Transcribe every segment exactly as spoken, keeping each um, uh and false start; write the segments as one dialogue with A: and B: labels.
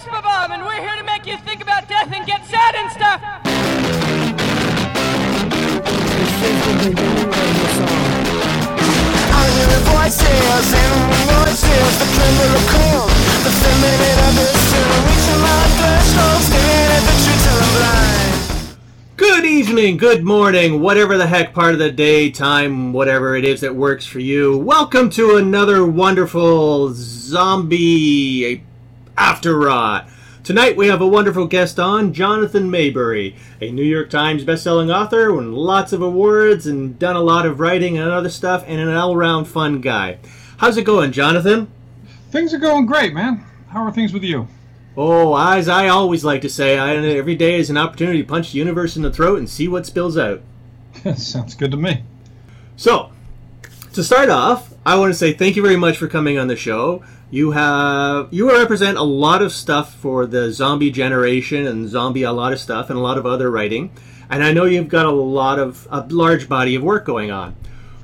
A: Bob, and we're here to make you think about death and get sad and stuff.
B: I hear the voices and voices, the tremble of cold, the feminine of this generation, my threshold, staring at the truth till I'm blind.
C: Good evening, good morning, whatever the heck part of the day, time, whatever it is that works for you. Welcome to another wonderful zombie after-rot. Tonight we have a wonderful guest on, Jonathan Maybury, a New York Times bestselling author, won lots of awards and done a lot of writing and other stuff, and an all-round fun guy. How's it going, Jonathan?
D: Things are going great, man. How are things with you?
C: Oh, as I always like to say, I, every day is an opportunity to punch the universe in the throat and see what spills out.
D: Sounds good to me.
C: So, to start off, I want to say thank you very much for coming on the show. You have you represent a lot of stuff for the zombie generation and zombie a lot of stuff and a lot of other writing, and I know you've got a lot of a large body of work going on.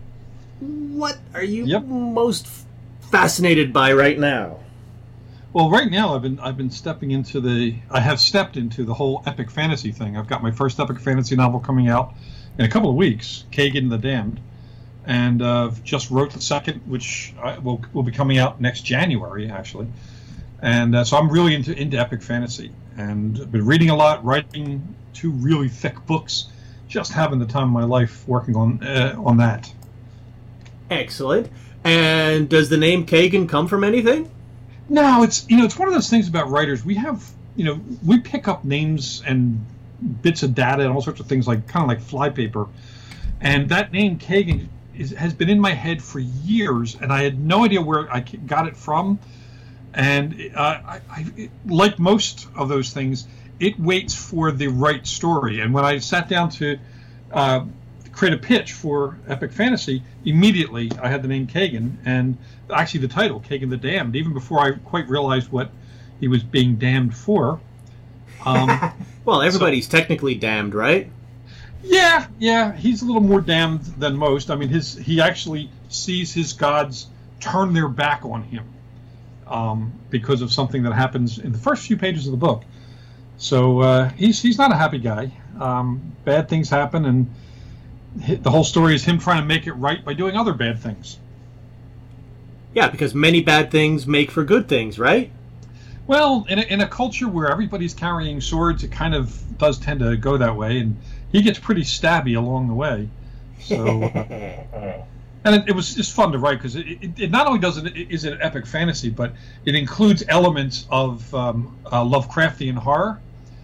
C: What are you
D: Yep.
C: most fascinated by right now?
D: Well, right now I've been I've been stepping into the I have stepped into the whole epic fantasy thing. I've got my first epic fantasy novel coming out in a couple of weeks, Kagan the Damned, and uh, just wrote the second, which I, will will be coming out next January actually. And uh, so I'm really into into epic fantasy, and I've been reading a lot, writing two really thick books, just having the time of my life working on uh, on that.
C: Excellent. And does the name Kagan come from anything?
D: No, it's you know it's one of those things about writers. We have you know we pick up names and bits of data and all sorts of things like kind of like flypaper, and that name Kagan is, has been in my head for years, and I had no idea where I got it from. And uh, I, I it, like most of those things, it waits for the right story. And when I sat down to uh, create a pitch for epic fantasy, immediately I had the name Kagan and actually the title Kagan the Damned, even before I quite realized what he was being damned for. Um,
C: well, everybody's so, technically damned, right?
D: Yeah, yeah, he's a little more damned than most. I mean, his he actually sees his gods turn their back on him um, because of something that happens in the first few pages of the book. So uh, he's he's not a happy guy. Um, bad things happen, and the whole story is him trying to make it right by doing other bad things.
C: Yeah, because many bad things make for good things, right?
D: Well, in a, in a culture where everybody's carrying swords, it kind of does tend to go that way, and he gets pretty stabby along the way. So, uh, and it, it was just fun to write because it, it, it not only does it is it epic fantasy, but it includes elements of um, uh, Lovecraftian horror,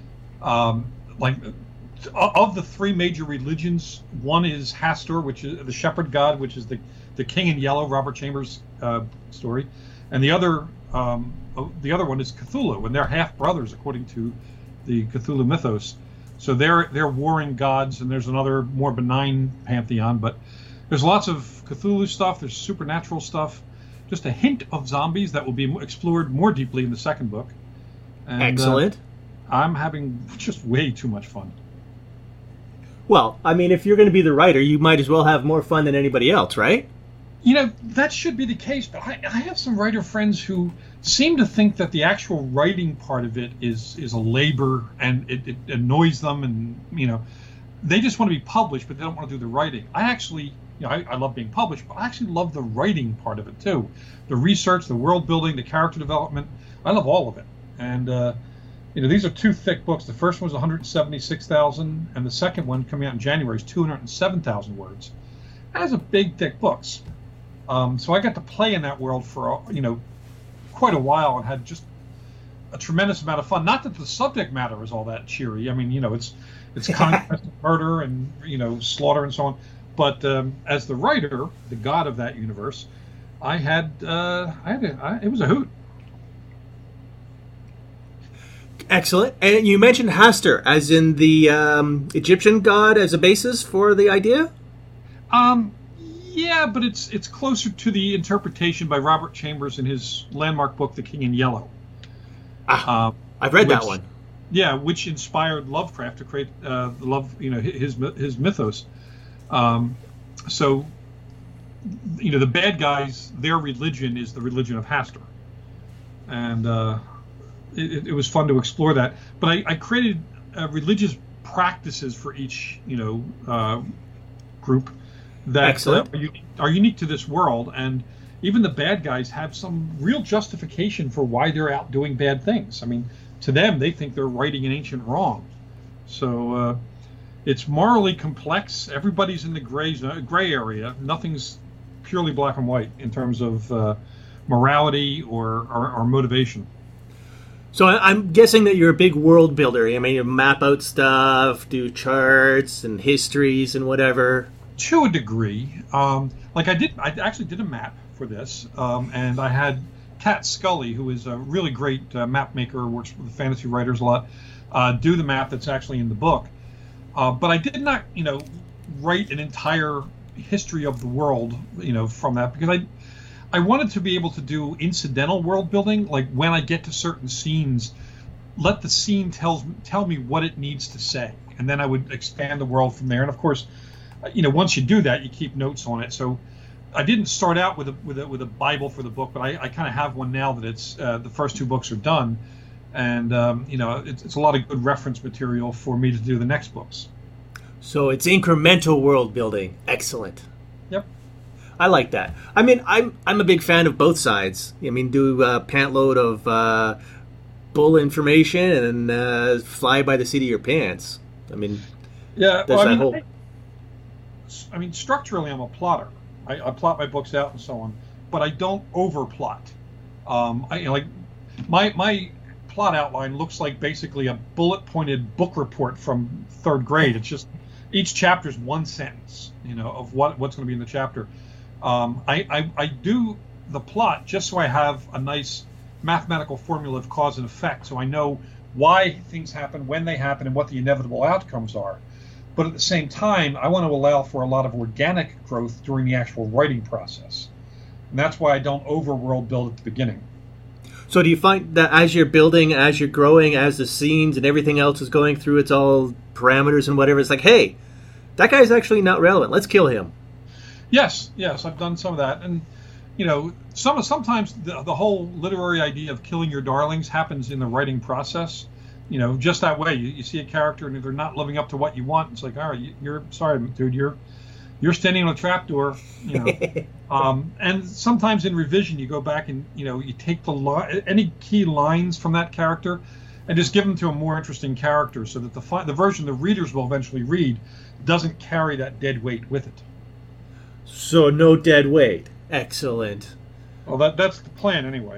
D: um, like. Of the three major religions, one is Hastur, which is the shepherd god, which is the, the King in Yellow, Robert Chambers' uh, story, and the other um, the other one is Cthulhu, and they're half brothers according to the Cthulhu mythos. So they're they're warring gods, and there's another more benign pantheon, but there's lots of Cthulhu stuff. There's supernatural stuff, just a hint of zombies that will be explored more deeply in the second book. And,
C: Excellent.
D: Uh, I'm having just way too much fun.
C: Well, I mean, if you're going to be the writer, you might as well have more fun than anybody else, right?
D: You know, that should be the case, but I, I have some writer friends who seem to think that the actual writing part of it is is a labor, and it, it annoys them, and, you know, they just want to be published, but they don't want to do the writing. I actually, you know, I, I love being published, but I actually love the writing part of it, too. The research, the world building, the character development, I love all of it. And, uh, you know, these are two thick books. The first one was one hundred seventy-six thousand, and the second one, coming out in January, is two hundred seven thousand words. That's a big, thick books. Um, so I got to play in that world for, you know, quite a while and had just a tremendous amount of fun. Not that the subject matter is all that cheery. I mean, you know, it's it's conquest, murder, and, you know, slaughter and so on. But um, as the writer, the god of that universe, I had, uh, I had a, I, it was a hoot.
C: Excellent. And you mentioned Hastur, as in the um, Egyptian god, as a basis for the idea?
D: Um, yeah, but it's it's closer to the interpretation by Robert Chambers in his landmark book, The King in Yellow.
C: Ah, um, I've read
D: which,
C: that one.
D: Yeah, which inspired Lovecraft to create uh, the love, you know, his his mythos. Um, so, you know, the bad guys, their religion is the religion of Hastur, and. Uh, it, it was fun to explore that. But I, I created uh, religious practices for each, you know, uh, group that uh, are, unique, are unique to this world, and even the bad guys have some real justification for why they're out doing bad things. I mean, to them, they think they're righting an ancient wrong. So uh, it's morally complex. Everybody's in the gray gray area. Nothing's purely black and white in terms of uh, morality or, or, or motivation.
C: So I'm guessing that you're a big world builder. I mean, you map out stuff, do charts and histories and whatever.
D: To a degree. Um, like I did, I actually did a map for this, um, and I had Kat Scully, who is a really great uh, map maker, works with fantasy writers a lot, uh, do the map that's actually in the book. Uh, but I did not, you know, write an entire history of the world, you know, from that, because I I wanted to be able to do incidental world building, like when I get to certain scenes, let the scene tells tell me what it needs to say, and then I would expand the world from there. And of course, you know, once you do that, you keep notes on it. So I didn't start out with a with a, with a Bible for the book, but I, I kind of have one now that it's uh, the first two books are done, and um, you know, it's, it's a lot of good reference material for me to do the next books.
C: So it's incremental world building. Excellent.
D: Yep.
C: I like that. I mean, I'm I'm a big fan of both sides. I mean, do a pant load of uh, bull information and uh, fly by the seat of your pants. I mean,
D: yeah. Well, I, mean
C: whole...
D: I, I mean, structurally, I'm a plotter. I, I plot my books out and so on, but I don't overplot. Um, I you know, like my my plot outline looks like basically a bullet pointed book report from third grade. It's just each chapter is one sentence, you know, of what what's going to be in the chapter. Um, I, I, I do the plot just so I have a nice mathematical formula of cause and effect, so I know why things happen, when they happen, and what the inevitable outcomes are. But at the same time, I want to allow for a lot of organic growth during the actual writing process. And that's why I don't overworld build at the beginning.
C: So do you find that as you're building, as you're growing, as the scenes and everything else is going through its all parameters and whatever, it's like, hey, that guy's actually not relevant. Let's kill him.
D: Yes, yes, I've done some of that. And, you know, some sometimes the, the whole literary idea of killing your darlings happens in the writing process. You know, just that way. You, you see a character and if they're not living up to what you want, it's like, all right, you, you're sorry, dude, you're you're standing on a trapdoor, you know. um, and sometimes in revision, you go back and, you know, you take the li- any key lines from that character and just give them to a more interesting character so that the fi- the version the readers will eventually read doesn't carry that dead weight with it.
C: So no dead weight. Excellent.
D: Well, that that's the plan anyway.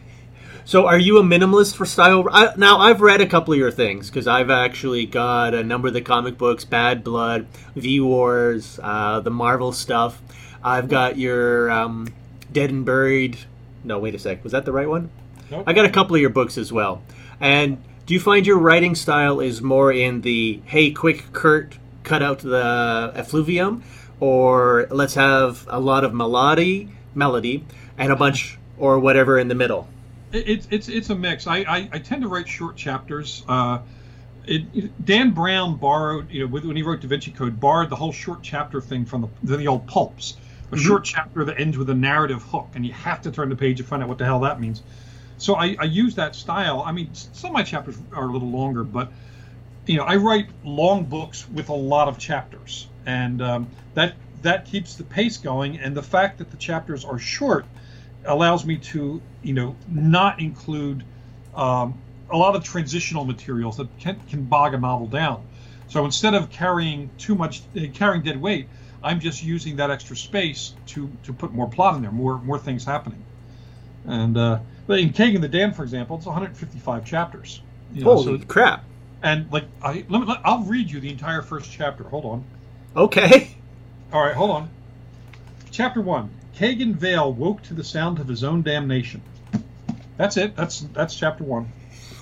C: So are you a minimalist for style? I, now, I've read a couple of your things because I've actually got a number of the comic books, Bad Blood, V-Wars, uh, the Marvel stuff. I've got your um, Dead and Buried. No, wait a sec. Was that the right one?
D: Nope.
C: I got a couple of your books as well. And do you find your writing style is more in the, hey, quick, curt, cut out the effluvium, or let's have a lot of melody, melody, and a bunch or whatever in the middle?
D: It's it's it's a mix. I, I, I tend to write short chapters. Uh, it, it, Dan Brown borrowed, you know, when he wrote Da Vinci Code, borrowed the whole short chapter thing from the the old pulps. A mm-hmm. short chapter that ends with a narrative hook, and you have to turn the page and find out what the hell that means. So I, I use that style. I mean, some of my chapters are a little longer, but you know, I write long books with a lot of chapters, and um, that that keeps the pace going. And the fact that the chapters are short allows me to, you know, not include um, a lot of transitional materials that can, can bog a novel down. So instead of carrying too much, uh, carrying dead weight, I'm just using that extra space to, to put more plot in there, more more things happening. And uh, in Kagan the Dan, for example, it's one hundred fifty-five chapters. You know,
C: Holy
D: so,
C: crap!
D: And like, I let me, let, I'll read you the entire first chapter. Hold on.
C: Okay.
D: All right, hold on. Chapter one. Kagan Vale woke to the sound of his own damnation. That's it. That's that's chapter one.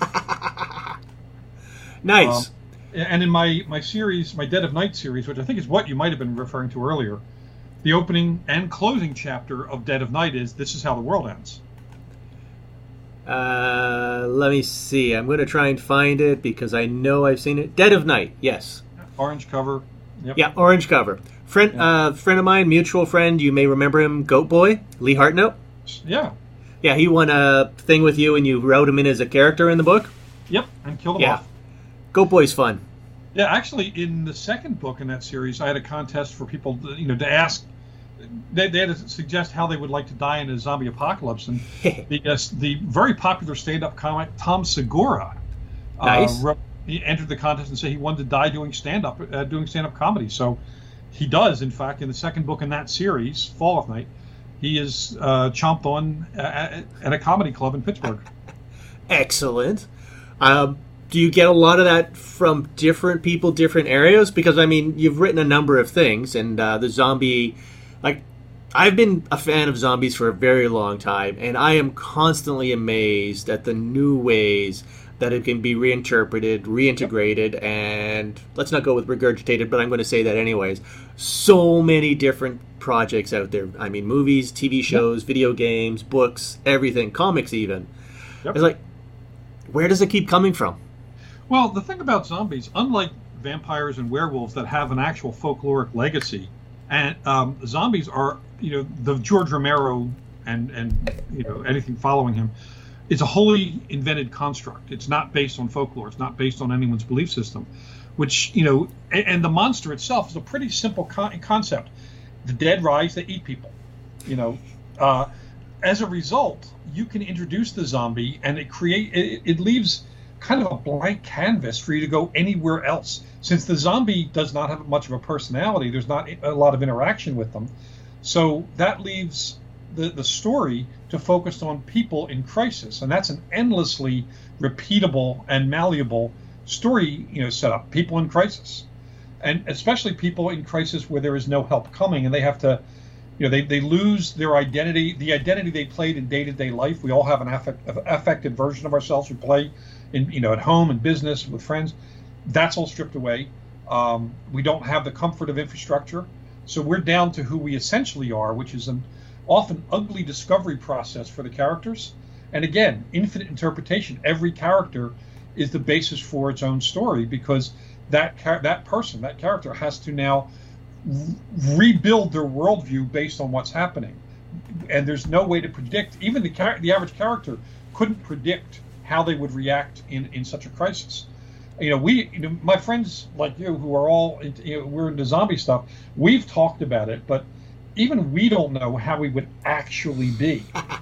C: Nice.
D: Um, and in my, my series, my Dead of Night series, which I think is what you might have been referring to earlier, the opening and closing chapter of Dead of Night is This Is How the World Ends.
C: Uh, let me see. I'm going to try and find it because I know I've seen it. Dead of Night, yes.
D: Orange cover. Yep.
C: Yeah, orange cover. Friend,
D: Yeah.
C: uh, friend of mine, mutual friend, you may remember him, Goat Boy, Lee Hartnell.
D: Yeah.
C: Yeah, he won a thing with you, and you wrote him in as a character in the book?
D: Yep, and killed him
C: Yeah.
D: off.
C: Goat Boy's fun.
D: Yeah, actually, in the second book in that series, I had a contest for people, to, you know, to ask. They, they had to suggest how they would like to die in a zombie apocalypse, and the uh, the very popular stand-up comic Tom Segura
C: Nice.
D: uh, wrote, he entered the contest and said he wanted to die doing stand-up, uh, doing stand-up comedy. So he does, in fact, in the second book in that series, Fall of Night, he is uh, chomped on at, at a comedy club in Pittsburgh.
C: Excellent. Um, do you get a lot of that from different people, different areas? Because, I mean, you've written a number of things, and uh, the zombie... Like, I've been a fan of zombies for a very long time, and I am constantly amazed at the new ways that it can be reinterpreted, reintegrated, and let's not go with regurgitated, but I'm going to say that anyways. So many different projects out there. I mean, movies, T V shows, yep. video games, books, everything, comics even. Yep. It's like, where does it keep coming from?
D: Well, the thing about zombies, unlike vampires and werewolves that have an actual folkloric legacy, and um, zombies are, you know, the George Romero and, and, you know, anything following him, it's a wholly invented construct. It's not based on folklore. It's not based on anyone's belief system, which, you know, and, and the monster itself is a pretty simple con- concept. The dead rise, they eat people, you know. Uh, as a result, you can introduce the zombie and it create it, it leaves kind of a blank canvas for you to go anywhere else. Since the zombie does not have much of a personality, there's not a lot of interaction with them. So that leaves the, the story to focus on people in crisis. And that's an endlessly repeatable and malleable story, you know, setup. People in crisis. And especially people in crisis where there is no help coming and they have to, you know, they, they lose their identity, the identity they played in day-to-day life. We all have an affect, affected version of ourselves we play in, you know, at home and business with friends. That's all stripped away. Um, we don't have the comfort of infrastructure. So we're down to who we essentially are, which is an often ugly discovery process for the characters. And again, infinite interpretation. Every character is the basis for its own story because that char- that person, that character has to now re- rebuild their worldview based on what's happening. And there's no way to predict. Even the char- the average character couldn't predict how they would react in, in such a crisis. You know, we, you know, my friends like you who are all, into, you know, we're into zombie stuff, we've talked about it, but even we don't know how we would actually be.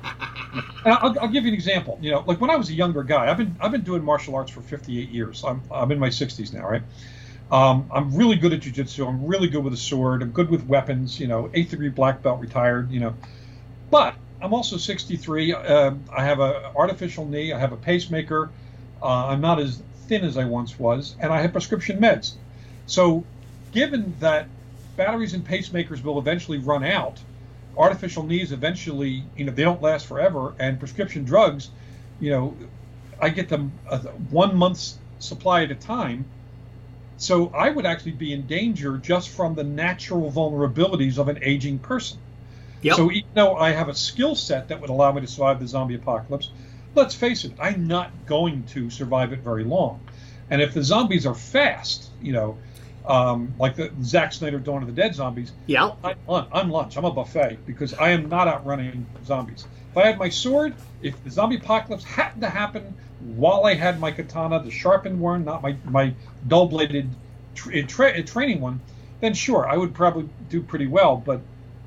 D: I'll, I'll give you an example. You know, like when I was a younger guy, I've been I've been doing martial arts for fifty-eight years. I'm I'm in my sixties now, right? Um, I'm really good at jiu-jitsu. I'm really good with a sword. I'm good with weapons. You know, eighth degree black belt, retired. You know, but I'm also sixty-three. Uh, I have an artificial knee. I have a pacemaker. Uh, I'm not as thin as I once was, and I have prescription meds. So, given that batteries and pacemakers will eventually run out, artificial knees eventually, you know, they don't last forever, and prescription drugs, you know, I get them a one month's supply at a time. So I would actually be in danger just from the natural vulnerabilities of an aging person. Yep. So even though I have a skill set that would allow me to survive the zombie apocalypse, let's face it, I'm not going to survive it very long. And if the zombies are fast, you know, um, like the Zack Snyder Dawn of the Dead zombies,
C: yeah,
D: I'm, I'm lunch. I'm a buffet because I am not outrunning zombies. If I had my sword, if the zombie apocalypse happened to happen while I had my katana, the sharpened one, not my, my dull-bladed tra- tra- training one, then sure, I would probably do pretty well. But,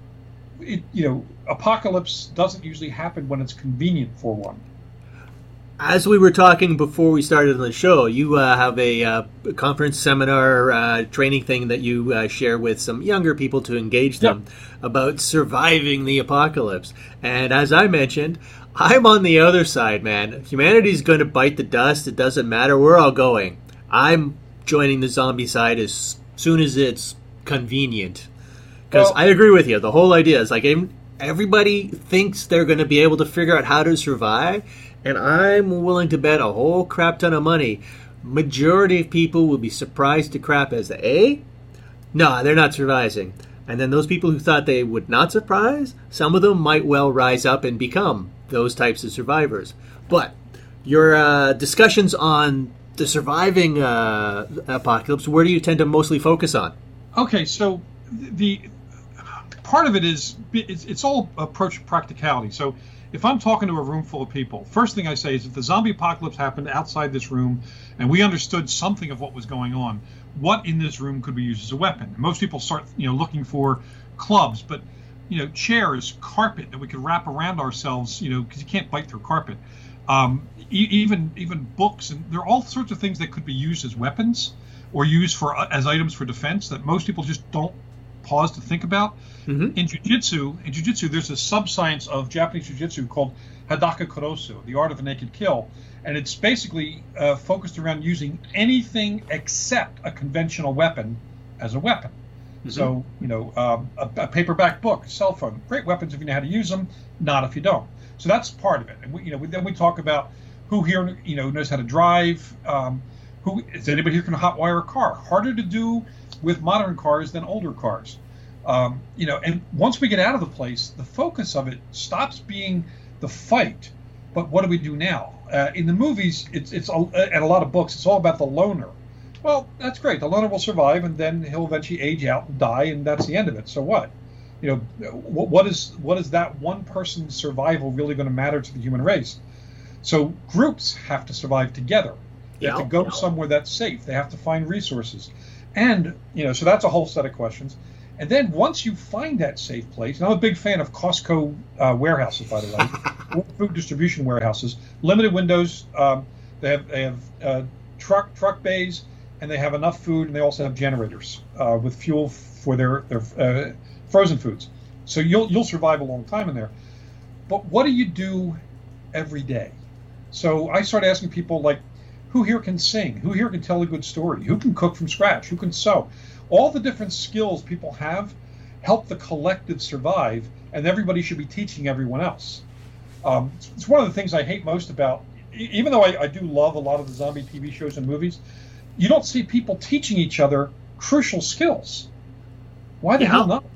D: it, you know, apocalypse doesn't usually happen when it's convenient for one.
C: As we were talking before we started the show, you uh, have a uh, conference, seminar, uh, training thing that you uh, share with some younger people to engage them yep. about surviving the apocalypse. And as I mentioned, I'm on the other side, man. Humanity's going to bite the dust. It doesn't matter. We're all going. I'm joining the zombie side as soon as it's convenient. Because well, I agree with you. The whole idea is like everybody thinks they're going to be able to figure out how to survive. And I'm willing to bet a whole crap ton of money majority of people will be surprised to crap as A, no, they're not surviving. And then those people who thought they would not surprise, some of them might well rise up and become those types of survivors. But your uh, discussions on the surviving uh, apocalypse, where do you tend to mostly focus on?
D: Okay, so the part of it is it's, it's all approach practicality. So if I'm talking to a room full of people, first thing I say is if the zombie apocalypse happened outside this room and we understood something of what was going on, what in this room could we use as a weapon? Most people start, you know, looking for clubs, but, you know, chairs, carpet that we could wrap around ourselves, you know, because you can't bite through carpet. Um, e- even even books, and there are all sorts of things that could be used as weapons or used for uh, as items for defense that most people just don't pause to think about. Mm-hmm. In jiu-jitsu, in jiu-jitsu, there's a sub-science of Japanese jiu-jitsu called Hadaka Kurosu, the art of a naked kill, and it's basically uh, focused around using anything except a conventional weapon as a weapon. Mm-hmm. So, you know, um, a, a paperback book, a cell phone, great weapons if you know how to use them, not if you don't. So that's part of it. And we, you know, we, then we talk about who here, you know, knows how to drive. Um, who is anybody here can hotwire a car? Harder to do with modern cars than older cars. Um, you know, and once we get out of the place, the focus of it stops being the fight, but what do we do now? Uh, in the movies, it's it's and a lot of books, it's all about the loner. Well, that's great. The loner will survive, and then he'll eventually age out and die, and that's the end of it. So what? You know, what, what is what is that one person's survival really going to matter to the human race? So groups have to survive together. They have to go somewhere that's safe. They have to find resources, and you know, so that's a whole set of questions. And then once you find that safe place, and I'm a big fan of Costco uh, warehouses, by the way, food distribution warehouses, limited windows. Um, they have they have uh, truck truck bays, and they have enough food, and they also have generators uh, with fuel for their their uh, frozen foods. So you'll you'll survive a long time in there. But what do you do every day? So I started asking people like, who here can sing? Who here can tell a good story? Who can cook from scratch? Who can sew? All the different skills people have help the collective survive, and everybody should be teaching everyone else. Um, it's, it's one of the things I hate most about, even though I, I do love a lot of the zombie T V shows and movies, you don't see people teaching each other crucial skills. Why the yeah. hell not?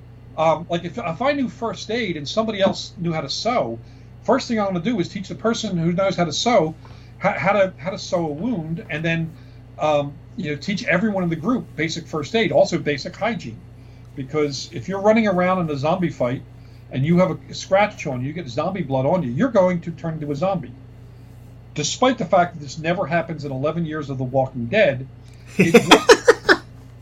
D: Um, like if, if I knew first aid and somebody else knew how to sew, first thing I want to do is teach the person who knows how to sew how, how to how to sew a wound, and then um, you know, teach everyone in the group basic first aid, also basic hygiene. Because if you're running around in a zombie fight and you have a scratch on you, you get zombie blood on you, you're going to turn into a zombie. Despite the fact that this never happens in eleven years of The Walking Dead, it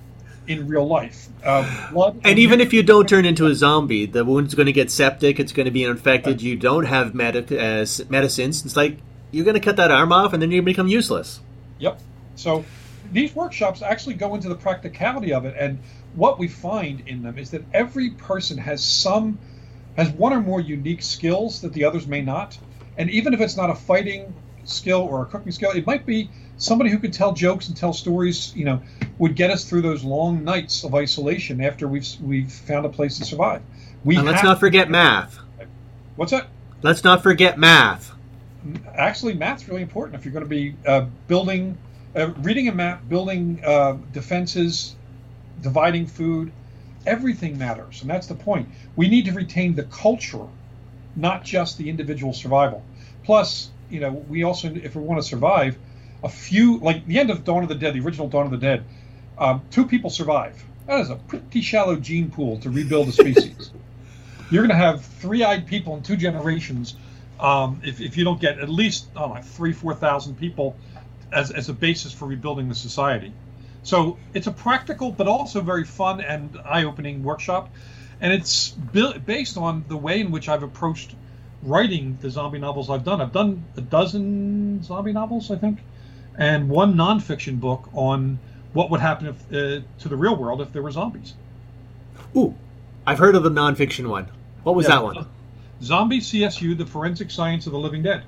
D: in real life. Uh, blood
C: and even if you don't turn into a zombie, the wound's going to get septic, it's going to be infected, right. You don't have medic- uh, medicines. It's like you're going to cut that arm off and then you become useless.
D: Yep. So these workshops actually go into the practicality of it, and what we find in them is that every person has some, has one or more unique skills that the others may not. And even if it's not a fighting skill or a cooking skill, it might be somebody who could tell jokes and tell stories, you know, would get us through those long nights of isolation after we've we've found a place to survive. We
C: and let's not forget to, math.
D: What's that?
C: Let's not forget math.
D: Actually, math's really important if you're going to be uh, building, uh, reading a map, building uh, defenses, dividing food. Everything matters, and that's the point. We need to retain the culture, not just the individual survival. Plus, you know, we also, if we want to survive, a few, like the end of Dawn of the Dead, the original Dawn of the Dead, um, two people survive. That is a pretty shallow gene pool to rebuild a species. You're going to have three-eyed people in two generations um, if, if you don't get at least, I don't know, three, four thousand people as, as a basis for rebuilding the society. So it's a practical but also very fun and eye-opening workshop, and it's built based on the way in which I've approached writing the zombie novels I've done. I've done a dozen zombie novels, I think, and one nonfiction book on what would happen if, uh, to the real world if there were zombies.
C: Ooh, I've heard of the nonfiction one. What was yeah, that one?
D: Zombie C S U, the Forensic Science of the Living Dead.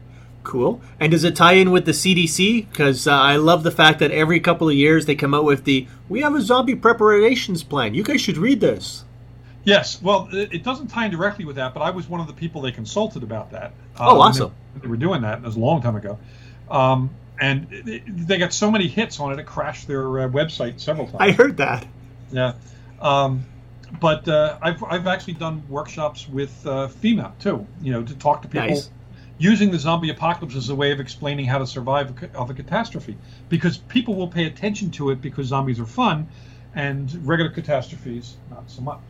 C: Cool. And does it tie in with the C D C? Because uh, I love the fact that every couple of years they come out with the, we have a zombie preparations plan. You guys should read this.
D: Yes. Well, it doesn't tie in directly with that, but I was one of the people they consulted about that.
C: Oh, um, awesome.
D: They, they were doing that. It was a long time ago. Um, and they got so many hits on it, it crashed their uh, website several times.
C: I heard that.
D: Yeah. Um, but uh, I've, I've actually done workshops with uh, FEMA, too, you know, to talk to people. Nice. Using the zombie apocalypse as a way of explaining how to survive a, of a catastrophe. Because people will pay attention to it because zombies are fun, and regular catastrophes, not so much.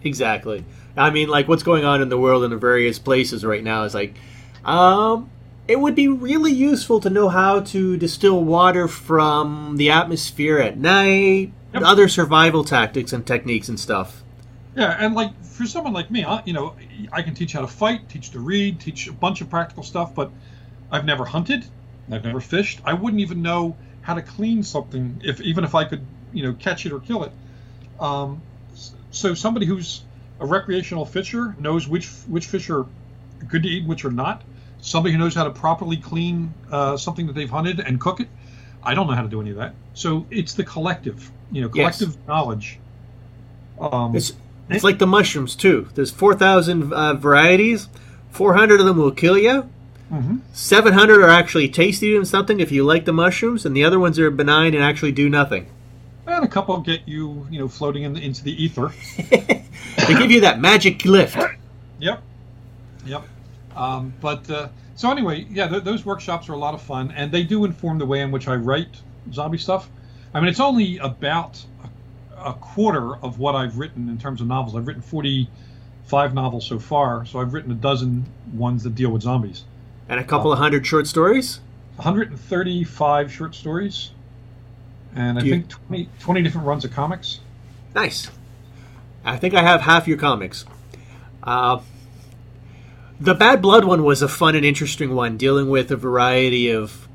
C: Exactly. I mean, like, what's going on in the world in the various places right now is like, um, it would be really useful to know how to distill water from the atmosphere at night,
D: Yep.
C: other survival tactics and techniques and stuff.
D: Yeah, and like for someone like me, I, you know, I can teach how to fight, teach to read, teach a bunch of practical stuff, but I've never hunted, I've never fished. I wouldn't even know how to clean something if even if I could, you know, catch it or kill it. Um, so somebody who's a recreational fisher knows which which fish are good to eat, which are not. Somebody who knows how to properly clean uh, something that they've hunted and cook it. I don't know how to do any of that. So it's the collective, you know, collective
C: Yes.
D: knowledge. Um,
C: It's it's like the mushrooms too. There's four thousand uh, varieties. four hundred of them will kill you.
D: mhm.
C: seven hundred are actually tasty and something if you like the mushrooms, and the other ones are benign and actually do nothing.
D: And a couple get you, you know, floating in the, into the ether.
C: They give you that magic lift.
D: Yep, yep. Um, but uh, so anyway, yeah, th- those workshops are a lot of fun, and they do inform the way in which I write zombie stuff. I mean, it's only about a, a quarter of what I've written in terms of novels. I've written forty-five novels so far, so I've written a dozen ones that deal with zombies.
C: And a couple of hundred short stories.
D: one hundred thirty-five short stories, and I
C: Do you-
D: think twenty, twenty different runs of comics.
C: Nice. I think I have half your comics. Uh, the Bad Blood one was a fun and interesting one, dealing with a variety of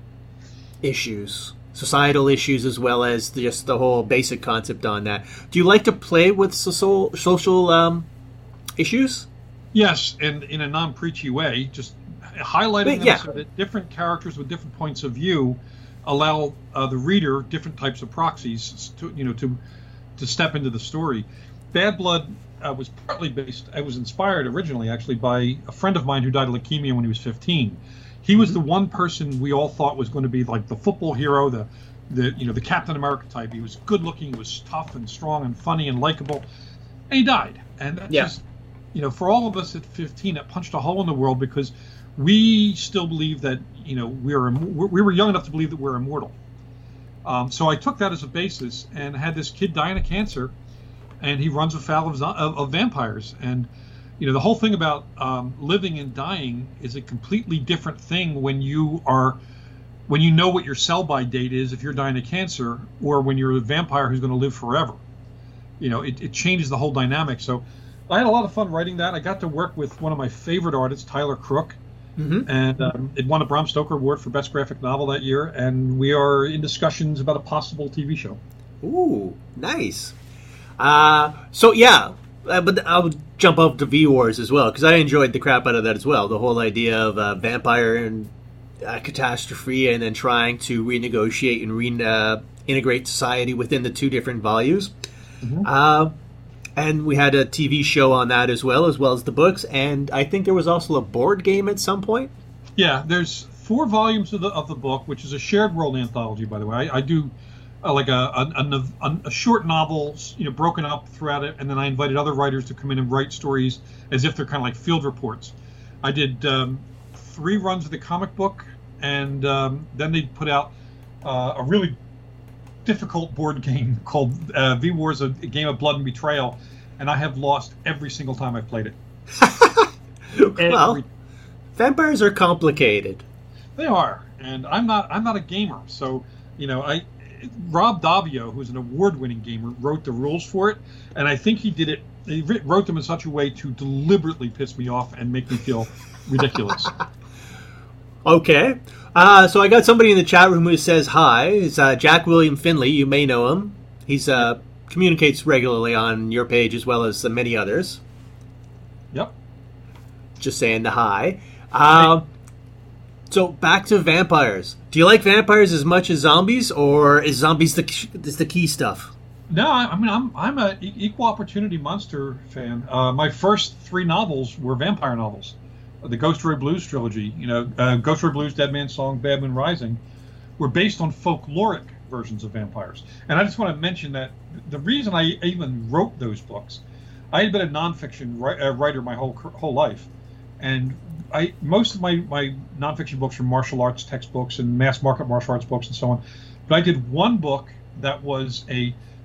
C: issues, societal issues, as well as just the whole basic concept on that. Do you like to play with social social um, issues?
D: Yes, and in a non-preachy way, just highlighting them
C: Yeah.
D: so that different characters with different points of view allow uh, the reader different types of proxies to, you know, to to step into the story. Bad Blood uh, was partly based. I was inspired originally, actually, by a friend of mine who died of leukemia when he was fifteen. He was the one person we all thought was going to be like the football hero, the the you know the Captain America type. He was good looking, he was tough and strong and funny and likable, and he died. And that
C: Yeah.
D: just, you know, for all of us at fifteen, it punched a hole in the world because we still believe that, you know, we're we were young enough to believe that we're immortal. Um, so I took that as a basis and had this kid dying of cancer, and he runs afoul of, zo- of, of vampires. And you know, the whole thing about um, living and dying is a completely different thing when you are when you know what your sell-by date is if you're dying of cancer, or when you're a vampire who's going to live forever. You know, it, it changes the whole dynamic. So I had a lot of fun writing that. I got to work with one of my favorite artists, Tyler Crook.
C: Mm-hmm.
D: And um, it won a Bram Stoker Award for Best Graphic Novel that year, and we are in discussions about a possible T V show.
C: Ooh, nice. Uh, so yeah, uh, but I'll jump up to V Wars as well because I enjoyed the crap out of that as well. The whole idea of uh, vampire and uh, catastrophe, and then trying to renegotiate and re- uh, integrate society within the two different volumes.
D: Mm-hmm.
C: Uh, and we had a T V show on that as well, as well as the books. And I think there was also a board game at some point.
D: Yeah, there's four volumes of the of the book, which is a shared world anthology, by the way. I, I do uh, like a, a, a, a short novels, you know, broken up throughout it, and then I invited other writers to come in and write stories as if they're kind of like field reports. I did um, three runs of the comic book, and um, then they put out uh, a really difficult board game called uh, V Wars, a game of blood and betrayal, and I have lost every single time I've played it.
C: Well,
D: Every-
C: vampires are complicated.
D: They are, and I'm not. I'm not a gamer, so you know. I Rob Davio, who's an award-winning gamer, wrote the rules for it, and I think he did it. He wrote them in such a way to deliberately piss me off and make me feel ridiculous.
C: Okay. Uh, so I got somebody in the chat room who says hi. It's uh, Jack William Finley. You may know him. He's uh, communicates regularly on your page as well as uh, many others.
D: Yep.
C: Just saying the hi. Uh, so back to vampires. Do you like vampires as much as zombies, or is zombies the is the key stuff?
D: No, I, I mean I'm I'm a e- equal opportunity monster fan. Uh, my first three novels were vampire novels. The Ghost Story Blues trilogy, you know, uh, Ghost Story Blues, Dead Man's Song, Bad Moon Rising, were based on folkloric versions of vampires. And I just want to mention that the reason I even wrote those books, I had been a nonfiction ri- uh, writer my whole whole life, and I most of my my nonfiction books are martial arts textbooks and mass market martial arts books and so on. But I did one book that was a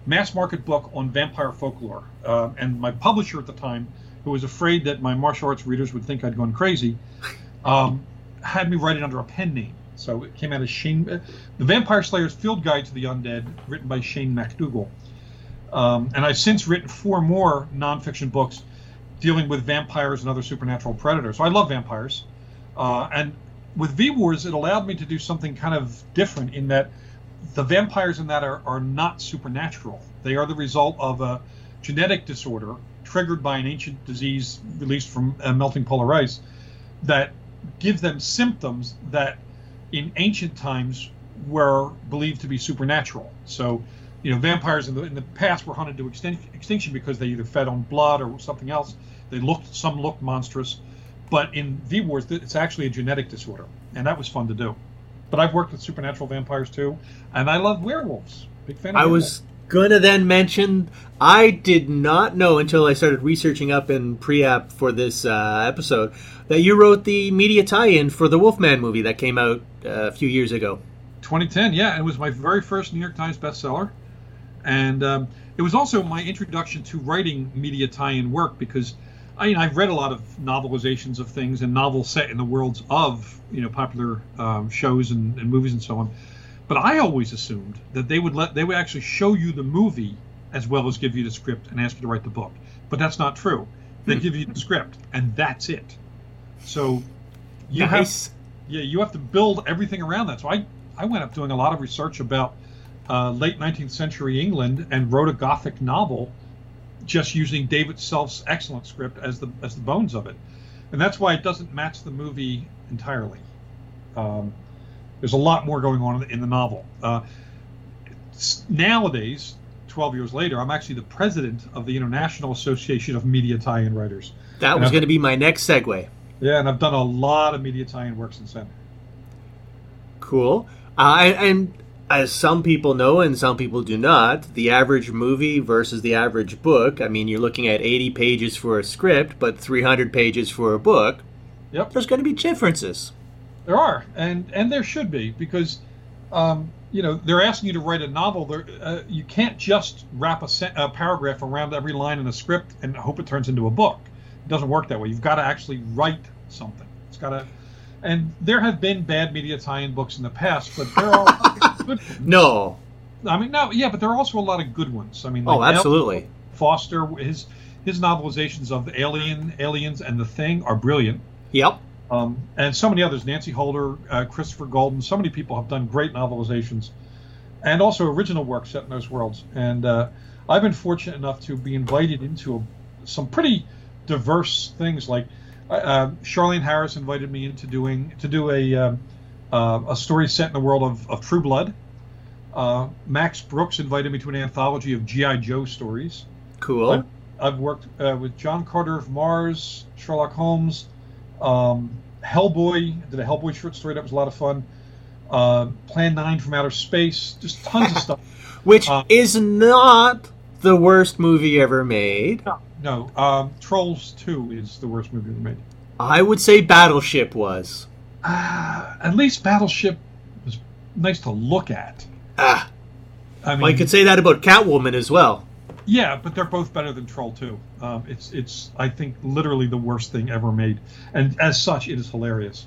D: mass market book on vampire folklore. Uh, and my publisher at the time, who was afraid that my martial arts readers would think I'd gone crazy, um, had me write it under a pen name. So it came out as Shane, uh, The Vampire Slayer's Field Guide to the Undead, written by Shane MacDougall. Um, and I've since written four more nonfiction books dealing with vampires and other supernatural predators. So I love vampires. Uh, and with V-Wars, it allowed me to do something kind of different in that the vampires in that are, are not supernatural. They are the result of a genetic disorder triggered by an ancient disease released from uh, melting polar ice that gives them symptoms that in ancient times were believed to be supernatural. So, you know, vampires in the, in the past were hunted to extin- extinction because they either fed on blood or something else. They looked, some looked monstrous. But in V-Wars, it's actually a genetic disorder, and that was fun to do. But I've worked with supernatural vampires too, and I love werewolves. Big fan of
C: I
D: werewolves.
C: was gonna then mention, I did not know until I started researching up in pre-app for this uh, episode that you wrote the media tie-in for the Wolfman movie that came out uh, a few years ago.
D: twenty ten, yeah, it was my very first New York Times bestseller, and um, it was also my introduction to writing media tie-in work because I mean, I've read a lot of novelizations of things and novels set in the worlds of, you know, popular um, shows and, and movies and so on. But I always assumed that they would let they would actually show you the movie as well as give you the script and ask you to write the book. But that's not true. They give you the script and that's it. So you
C: Nice.
D: have yeah you have to build everything around that. So I I went up doing a lot of research about uh, late nineteenth century England and wrote a Gothic novel, just using David Self's excellent script as the as the bones of it, and that's why it doesn't match the movie entirely. Um, there's a lot more going on in the, in the novel. Uh, nowadays, twelve years later, I'm actually the president of the International Association of Media Tie-in Writers.
C: That
D: And
C: was
D: I've-
C: going to be my next segue.
D: Yeah, and I've done a lot of media tie-in work since then.
C: Cool. Uh, and, and as some people know and some people do not, the average movie versus the average book, I mean, you're looking at eighty pages for a script, but three hundred pages for a book.
D: Yep.
C: There's going to be differences.
D: There are, and and there should be, because um, you know they're asking you to write a novel. They're, uh, you can't just wrap a, sen- a paragraph around every line in a script and hope it turns into a book. It doesn't work that way. You've got to actually write something. It's got to, and there have been bad media tie-in books in the past, but there are good ones.
C: No.
D: I mean, no, yeah, but there are also a lot of good ones. I mean,
C: Oh,
D: like
C: absolutely.
D: Al Foster, his his novelizations of Alien, Aliens, and The Thing are brilliant.
C: Yep.
D: Um, and so many others, Nancy Holder, uh, Christopher Golden, so many people have done great novelizations and also original work set in those worlds. And uh, I've been fortunate enough to be invited into a, some pretty diverse things. Like uh, Charlene Harris invited me into doing to do a um, uh, a story set in the world of, of True Blood. Uh, Max Brooks invited me to an anthology of G I. Joe stories.
C: Cool.
D: I've, I've worked uh, with John Carter of Mars, Sherlock Holmes, um, Hellboy. Did a Hellboy short story that was a lot of fun. Uh, Plan nine from Outer Space. Just tons of stuff.
C: Which
D: uh,
C: is not the worst movie ever made.
D: No, no. Um, Trolls two is the worst movie ever made.
C: I would say Battleship was.
D: Uh, at least Battleship was nice to look at.
C: Ah.
D: I mean,
C: Well, you could say that about Catwoman as well.
D: yeah, but they're both better than Troll two. Um, it's, it's, I think, literally the worst thing ever made, and as such, it is hilarious.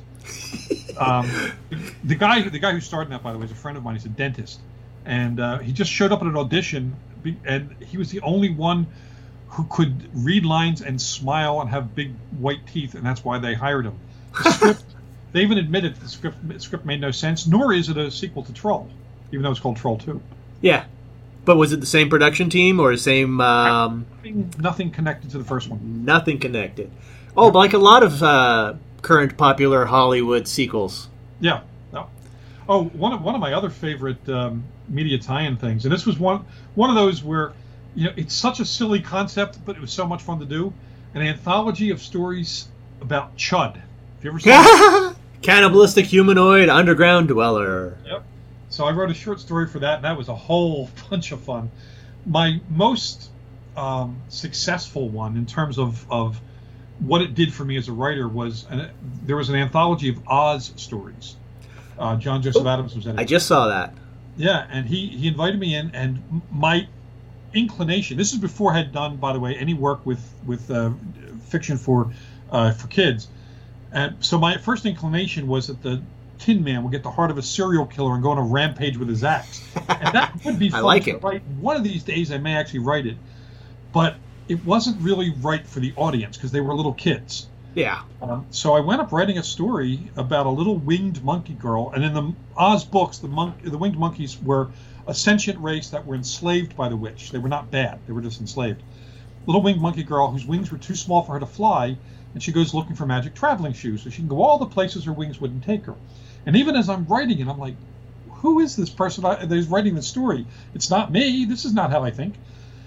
D: um, the guy, the guy who starred in that, by the way, is a friend of mine. He's a dentist, and uh, he just showed up at an audition, and he was the only one who could read lines and smile and have big white teeth, and that's why they hired him. The script, they even admitted the script, the script made no sense, nor is it a sequel to Troll, even though it's called Troll two.
C: Yeah. But was it the same production team or the same... Um,
D: Nothing, nothing connected to the first one.
C: nothing connected. Oh, but like a lot of uh, current popular Hollywood sequels.
D: Yeah. No. Oh, one of one of my other favorite um, media tie-in things, and this was one one of those where, you know, it's such a silly concept, but it was so much fun to do. An anthology of stories about Chud. Have you ever seen that?
C: Cannibalistic humanoid underground dweller.
D: Yep. So I wrote a short story for that, and that was a whole bunch of fun. My most um, successful one in terms of, of what it did for me as a writer was an, there was an anthology of Oz stories. Uh, John Joseph Adams was in it.
C: I just saw that.
D: Yeah, and he, he invited me in, and my inclination. This is before I had done, by the way, any work with with uh, fiction for uh, for kids. And so my first inclination was that the Tin Man would get the heart of a serial killer and go on a rampage with his axe. And that would be fun
C: I like
D: to
C: it.
D: write. One of these days I may actually write it. But it wasn't really right for the audience because they were little kids.
C: Yeah.
D: Um, so I went up writing a story about a little winged monkey girl. And in the Oz books, the, monk, the winged monkeys were a sentient race that were enslaved by the witch. They were not bad. They were just enslaved. Little winged monkey girl whose wings were too small for her to fly, and she goes looking for magic traveling shoes so she can go all the places her wings wouldn't take her. And even as I'm writing it, I'm like, who is this person that is writing the story? It's not me. This is not how I think.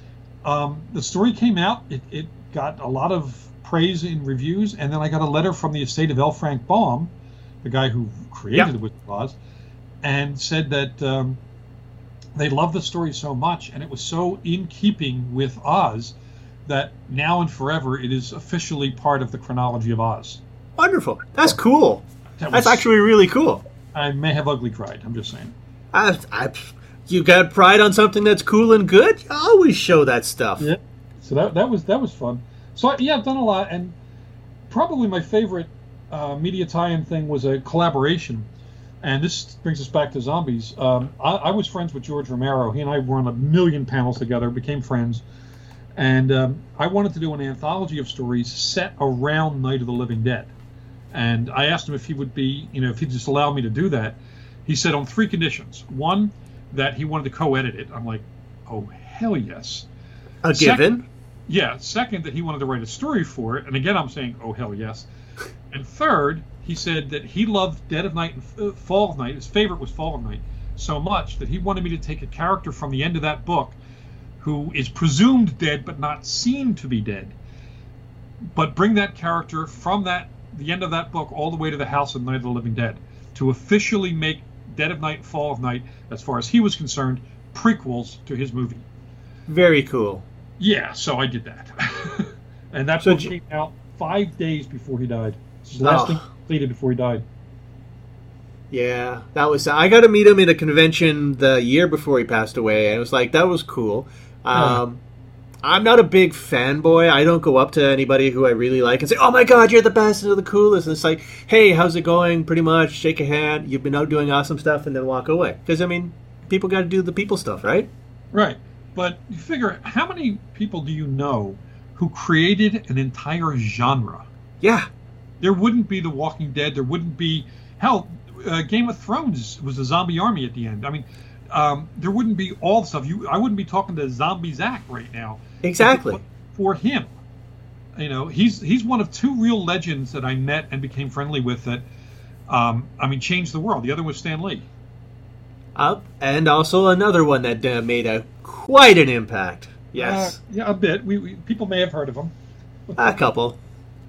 D: Um, the story came out. It, it got a lot of praise in reviews, and then I got a letter from the estate of L. Frank Baum, the guy who created
C: Yep.
D: The Wizard of Oz, and said that um, they loved the story so much, and it was so in keeping with Oz that now and forever it is officially part of the chronology of Oz.
C: Wonderful. That's cool.
D: That
C: That's
D: was-
C: actually really cool.
D: I may have ugly cried. I'm just saying.
C: I, I, you got pride on something that's cool and good? You always show that stuff.
D: Yeah. So that that was that was fun. So I, yeah, I've done a lot, and probably my favorite uh, media tie-in thing was a collaboration. And this brings us back to zombies. Um, I, I was friends with George Romero. He and I were on a million panels together, became friends. And um, I wanted to do an anthology of stories set around Night of the Living Dead. And I asked him if he would be, you know, if he'd just allow me to do that. He said on three conditions. One, that he wanted to co-edit it. I'm like, oh, hell yes.
C: A
D: Second-
C: given.
D: Yeah. Second, that he wanted to write a story for it. And again, I'm saying, oh, hell yes. And third, he said that he loved Dead of Night and uh, Fall of Night. His favorite was Fall of Night so much that he wanted me to take a character from the end of that book who is presumed dead but not seen to be dead, but bring that character from that the end of that book all the way to the house of Night of the Living Dead to officially make Dead of Night and Fall of Night, as far as he was concerned, prequels to his movie.
C: Very cool.
D: Yeah, so I did that. And that
C: So
D: book
C: j-
D: came out five days before he died. It's the last
C: Oh.
D: thing completed before he died.
C: Yeah, that was. I got to meet him at a convention the year before he passed away, and it was like that was cool. Um, I'm not a big fanboy. I don't go up to anybody who I really like and say, "Oh my God, you're the best and the coolest." And it's like, "Hey, how's it going?" Pretty much, shake a hand. You've been out doing awesome stuff, and then walk away. Because I mean, people got to do the people stuff, right?
D: Right. But you figure, how many people do you know who created an entire genre?
C: Yeah,
D: There wouldn't be The Walking Dead. There wouldn't be, hell, uh, Game of Thrones was a zombie army at the end. I mean, um, there wouldn't be all the stuff. You, I wouldn't be talking to Zombie Zach right now.
C: exactly.
D: For him, you know, he's he's one of two real legends that I met and became friendly with that, um, I mean, changed the world. The other was Stan Lee.
C: Up and also another one that uh, made a quite an impact. Yes,
D: Uh, yeah, a bit. We, we people may have heard of him.
C: a couple.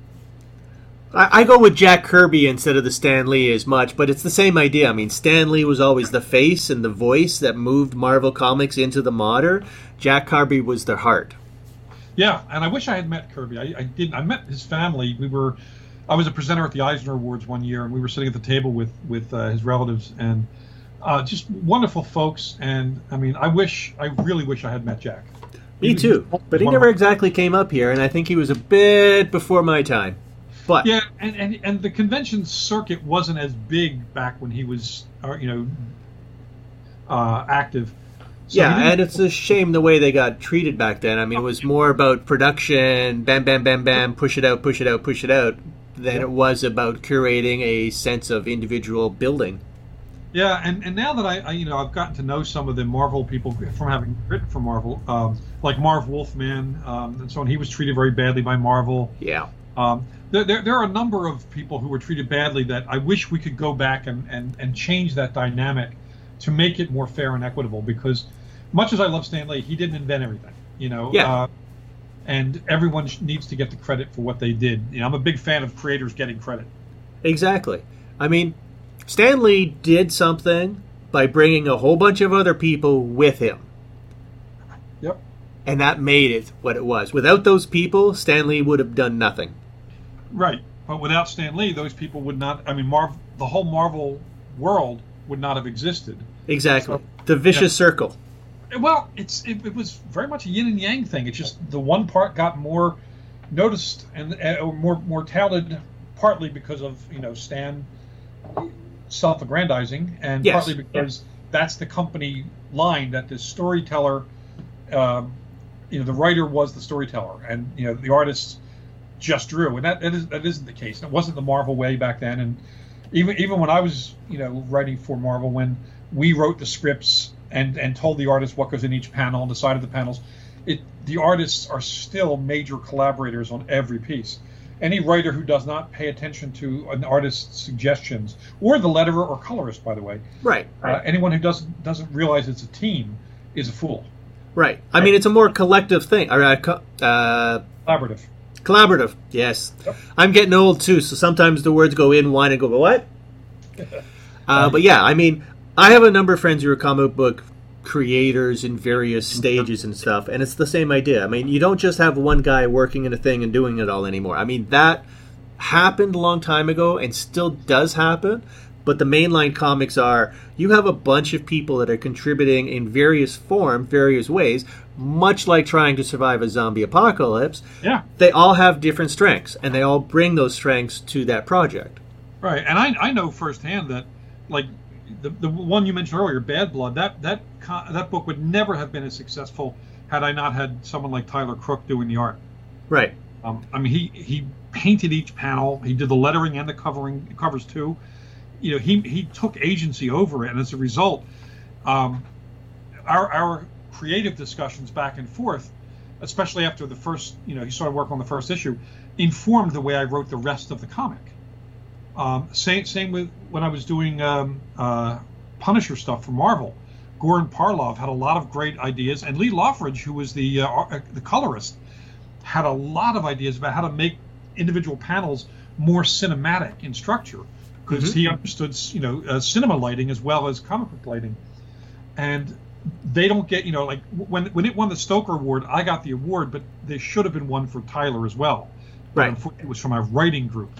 C: I, I go with Jack Kirby instead of the Stan Lee as much, but it's the same idea. I mean, Stan Lee was always the face and the voice that moved Marvel Comics into the modern. Jack Kirby was the heart.
D: Yeah, and I wish I had met Kirby. I, I didn't. I met his family. We were, I was a presenter at the Eisner Awards one year, and we were sitting at the table with with uh, his relatives, and uh, just wonderful folks. And I mean, I wish, I really wish I had met Jack.
C: Me
D: was-
C: too. But he
D: one of
C: never
D: my-
C: exactly came up here, and I think he was a bit before my time. But
D: Yeah, and, and and the convention circuit wasn't as big back when he was, uh, you know, uh, active. So
C: yeah,
D: he didn't-
C: and it's a shame the way they got treated back then. I mean, it was more about production, bam, bam, bam, bam, push it out, push it out, push it out, than
D: Yep.
C: it was about curating a sense of individual building.
D: Yeah, and, and now that I, I, you know, I've gotten to know some of the Marvel people from having written for Marvel, um, like Marv Wolfman, um, and so on. He was treated very badly by Marvel.
C: Yeah.
D: Um, there, there, there are a number of people who were treated badly that I wish we could go back and, and, and change that dynamic to make it more fair and equitable. Because much as I love Stan Lee, he didn't invent everything, you know.
C: Yeah.
D: Uh, and everyone sh- needs to get the credit for what they did. You know, I'm a big fan of creators getting credit.
C: Exactly. I mean, Stan Lee did something by bringing a whole bunch of other people with him.
D: Yep.
C: And that made it what it was. Without those people, Stan Lee would have done nothing.
D: Right, but without Stan Lee, those people would not. I mean, Marv, the whole Marvel world would not have existed.
C: Exactly.
D: So-
C: the vicious circle.
D: Well, it's it, it was very much a yin and yang thing. It's just the one part got more noticed and uh, more more touted, partly because of you know Stan self-aggrandizing, and
C: Yes.
D: partly because that's the company line that the storyteller, um, you know, the writer was the storyteller, and you know the artists just drew, and that that, is, that isn't the case. It wasn't the Marvel way back then, and even even when I was you know writing for Marvel, when we wrote the scripts and and told the artists what goes in each panel and the side of the panels, it the artists are still major collaborators on every piece. Any writer who does not pay attention to an artist's suggestions, or the letterer or colorist, by the way,
C: Right.
D: uh, anyone who doesn't doesn't realize it's a team is a fool.
C: Right. I mean, it's a more collective thing. Or, uh, co- uh,
D: Collaborative.
C: collaborative. Yes.
D: Yep.
C: I'm getting old too, so sometimes the words go in one and go, what? uh, but yeah, I mean, I have a number of friends who are comic book creators in various stages and stuff, and it's the same idea. I mean, you don't just have one guy working in a thing and doing it all anymore. I mean, that happened a long time ago and still does happen, but the mainline comics are, you have a bunch of people that are contributing in various forms, various ways, much like trying to survive a zombie apocalypse.
D: Yeah.
C: They all have different strengths, and they all bring those strengths to that project.
D: Right, and I I know firsthand that, like, the the one you mentioned earlier, Bad Blood, that that con- that book would never have been as successful had I not had someone like Tyler Crook doing the art.
C: Right.
D: Um, I mean, he he painted each panel, he did the lettering and the covering covers too. You know, he he took agency over it, and as a result, um, our our creative discussions back and forth, especially after the first, you know, he started work on the first issue, informed the way I wrote the rest of the comic. Um, same same with when I was doing um, uh, Punisher stuff for Marvel. Goran Parlov had a lot of great ideas, and Lee Loffridge, who was the uh, the colorist, had a lot of ideas about how to make individual panels more cinematic in structure, because
C: Mm-hmm.
D: he understood, you know, uh, cinema lighting as well as comic book lighting. And they don't get, you know, like when when it won the Stoker Award, I got the award, but there should have been one for Tyler as well. But
C: Right.
D: unfortunately, it was from our writing group.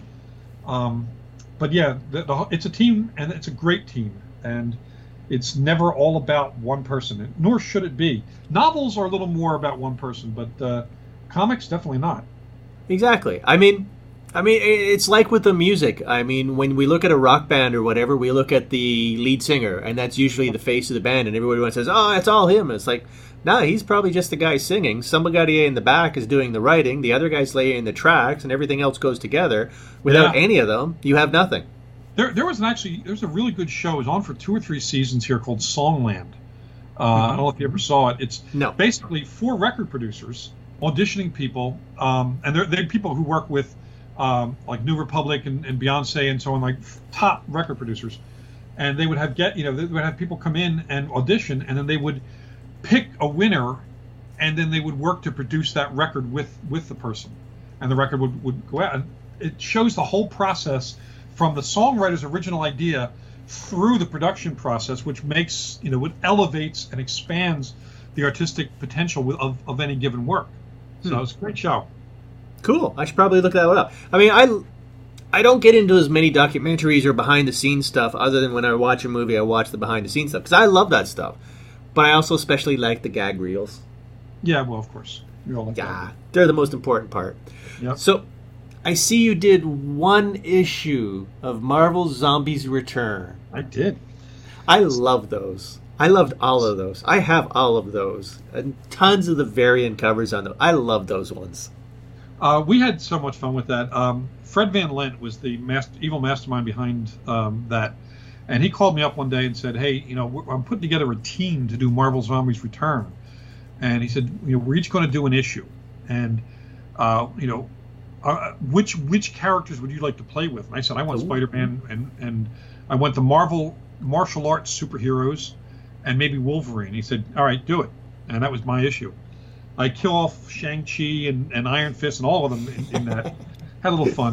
D: Um, but yeah, the, the, it's a team, and it's a great team, and it's never all about one person, nor should it be. Novels are a little more about one person, but uh, comics definitely not.
C: Exactly. I mean, I mean, it's like with the music. I mean, when we look at a rock band or whatever, we look at the lead singer, and that's usually the face of the band, and everybody says, "Oh, it's all him." It's like, no, he's probably just the guy singing. Somebody in the back is doing the writing. The other guy's laying the tracks, and everything else goes together. Without
D: Yeah.
C: any of them, you have nothing.
D: There, there was an actually there's a really good show. It was on for two or three seasons here called Songland. Uh, I don't know if you ever saw it. It's
C: No.
D: basically four record producers auditioning people, um, and they're, they're people who work with um, like New Republic and, and Beyonce and so on, like top record producers. And they would have get you know they would have people come in and audition, and then they would pick a winner, and then they would work to produce that record with with the person, and the record would, would go out. And it shows the whole process from the songwriter's original idea through the production process, which makes, you know, it elevates and expands the artistic potential with, of, of any given work. So
C: Hmm.
D: it's a great show.
C: Cool. I should probably look that one up. I mean, I, I don't get into as many documentaries or behind-the-scenes stuff other than when I watch a movie, I watch the behind-the-scenes stuff, because I love that stuff. But I also especially like the gag reels.
D: Yeah, well, of course. We all like
C: Yeah, they're the most important part.
D: that. Yep.
C: So, I see you did one issue of Marvel's Zombies Return.
D: I did.
C: I love those. I loved all of those. I have all of those. And tons of the variant covers on them. I love those ones.
D: Uh, we had so much fun with that. Um, Fred Van Lent was the master, evil mastermind behind um, that. And he called me up one day and said, hey, you know, we're, I'm putting together a team to do Marvel Zombies Return. And he said, you know, we're each going to do an issue. And, uh, you know, uh, which which characters would you like to play with? And I said, I want
C: Ooh.
D: Spider-Man, and, and I went the Marvel martial arts superheroes and maybe Wolverine. He said, all right, do it. And that was my issue. I kill off Shang-Chi and, and Iron Fist and all of them in, in that. Had a little fun.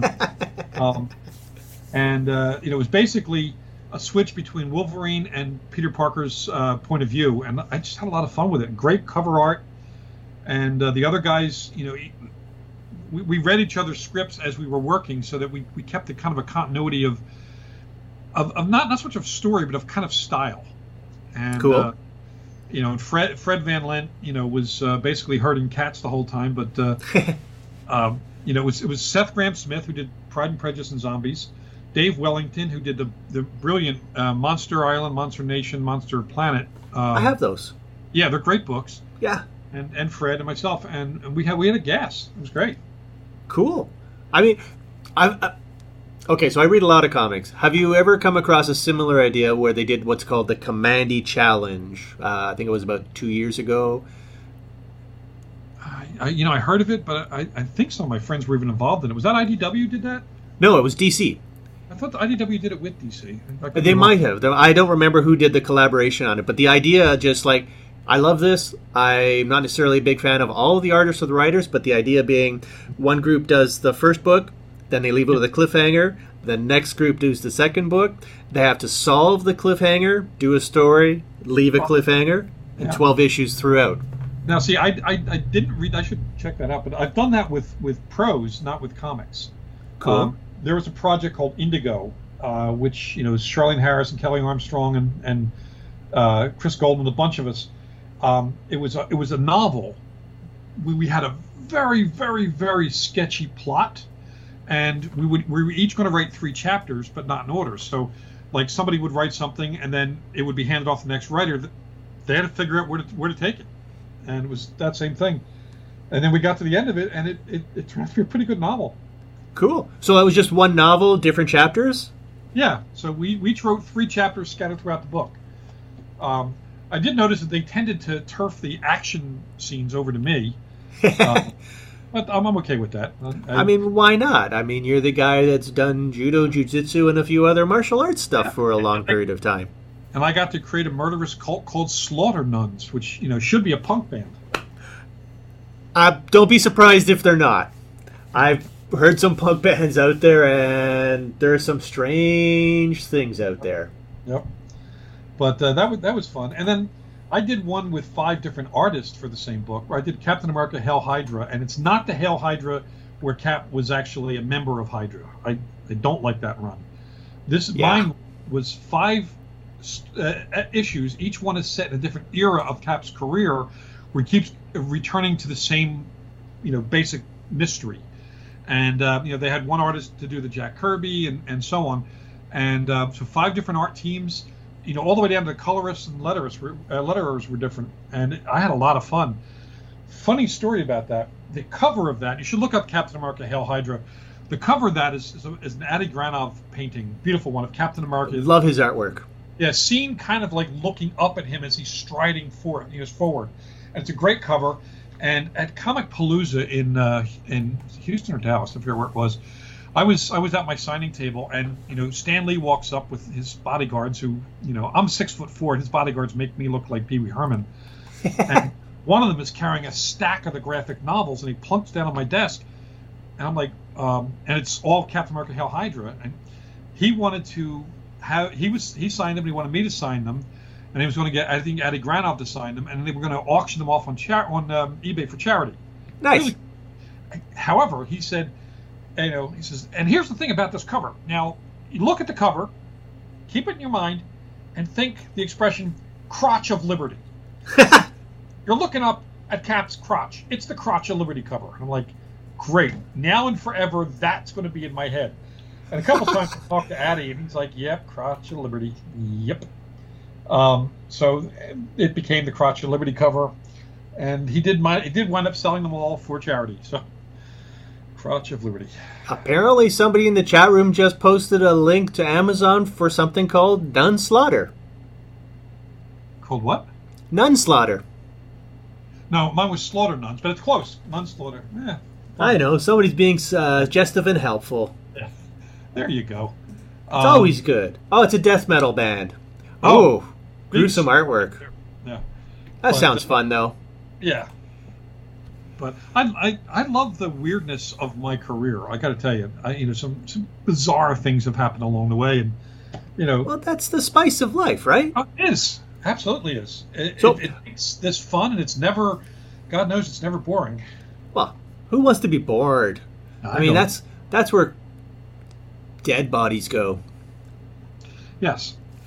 D: Um, and, uh, you know, it was basically a switch between Wolverine and Peter Parker's uh, point of view. And I just had a lot of fun with it. Great cover art. And uh, the other guys, you know, we, we read each other's scripts as we were working, so that we, we kept a kind of a continuity of, of, of not, not so much of story, but of kind of style. And,
C: Cool.
D: Uh, you know, Fred Fred Van Lent, you know, was uh, basically herding cats the whole time. But uh, um, you know, it was it was Seth Grahame-Smith who did Pride and Prejudice and Zombies, Dave Wellington who did the the brilliant uh, Monster Island, Monster Nation, Monster Planet. Um,
C: I have those.
D: Yeah, they're great books.
C: Yeah.
D: And and Fred and myself, and, and we had we had a gas. It was great.
C: Cool. I mean, I've. I, Okay, so I read a lot of comics. Have you ever come across a similar idea where they did what's called the Commandy Challenge? Uh, I think it was about two years ago.
D: I, I, you know, I heard of it, but I, I think some of my friends were even involved in it. Was that I D W did that?
C: No, it was D C.
D: I thought the I D W did it with D C.
C: They might have. I don't remember who did the collaboration on it, but the idea just like, I love this. I'm not necessarily a big fan of all of the artists or the writers, but the idea being one group does the first book, then they leave it with a cliffhanger. The next group does the second book. They have to solve the cliffhanger, do a story, leave a cliffhanger, and
D: Yeah.
C: twelve issues throughout.
D: Now, see, I, I, I didn't read. I should check that out. But I've done that with, with prose, not with comics.
C: Cool.
D: Um, there was a project called Indigo, uh, which you know, is Charlene Harris and Kelly Armstrong and and uh, Chris Goldman, a bunch of us. Um, it was a, it was a novel. We, we had a very, very, very sketchy plot. And we would we were each going to write three chapters, but not in order. So, like somebody would write something, and then it would be handed off to the next writer. They had to figure out where to where to take it, and it was that same thing. And then we got to the end of it, and it, it, it turned out to be a pretty good novel.
C: Cool. So it was just one novel, different chapters?
D: Yeah. So we, we each wrote three chapters scattered throughout the book. Um, I did notice that they tended to turf the action scenes over to me. Um, But I'm, I'm okay with that. I,
C: I mean, why not? I mean, you're the guy that's done judo, jiu-jitsu, and a few other martial arts stuff for a long period of time.
D: And I got to create a murderous cult called Slaughter Nuns, which, you know, should be a punk band.
C: Uh, don't be surprised if they're not. I've heard some punk bands out there, and there are some strange things out there.
D: Yep. But uh, that was that was fun. And then I did one with five different artists for the same book, where I did Captain America Hail Hydra, and it's not the Hail Hydra where Cap was actually a member of Hydra. I, I don't like that run. This
C: Yeah.
D: mine was five uh, issues. Each one is set in a different era of Cap's career, where he keeps returning to the same, you know, basic mystery. And uh, you know, they had one artist to do the Jack Kirby and, and so on, and uh, so five different art teams. You know, all the way down to the colorists and letterists were, uh, letterers were different, and I had a lot of fun. Funny story about that. The cover of that, you should look up Captain America Hail Hydra. The cover of that is, is, a, is an Adi Granov painting, beautiful one of Captain America.
C: Love his artwork.
D: Yeah, seen kind of like looking up at him as he's striding forward. He goes forward, and it's a great cover. And at Comic Palooza in uh, in Houston or Dallas, I forget where it was, I was I was at my signing table, and you know, Stan Lee walks up with his bodyguards, who, you know, I'm six foot four, and his bodyguards make me look like Pee Wee Herman. And one of them is carrying a stack of the graphic novels, and he plunks down on my desk, and I'm like, um, and it's all Captain America Hail Hydra, and he wanted to have he was he signed them, and he wanted me to sign them, and he was going to get I think Adi Granov to sign them, and they were going to auction them off on char- on um, eBay for charity.
C: Nice.
D: Really, however, he said. You know, he says, and here's the thing about this cover. Now, you look at the cover, keep it in your mind, and think the expression "crotch of liberty." You're looking up at Cap's crotch. It's the crotch of liberty cover. And I'm like, great. Now and forever, that's going to be in my head. And a couple times I talked to Addy, and he's like, yep, crotch of liberty. Yep. Um, so it became the crotch of liberty cover. And he did my, he did wind up selling them all for charity. So. Crotch of Liberty.
C: Apparently somebody in the chat room just posted a link to Amazon for something called Nunslaughter.
D: Called what?
C: Nunslaughter.
D: No, mine was Slaughter Nuns, but it's close. Nunslaughter. Yeah.
C: I know, somebody's being uh, suggestive and helpful.
D: Yeah. There you go.
C: It's um, always good. Oh, it's a death metal band. Oh, oh gruesome artwork.
D: Yeah.
C: That
D: but,
C: sounds
D: uh,
C: fun, though.
D: Yeah. But I, I I love the weirdness of my career. I got to tell you, I, you know, some, some bizarre things have happened along the way, and you know,
C: well, that's the spice of life, right?
D: It is, absolutely is. It,
C: so,
D: it, it's this fun, and it's never, God knows, it's never boring.
C: Well, who wants to be bored? I, I mean,
D: don't.
C: that's that's where dead bodies go.
D: Yes.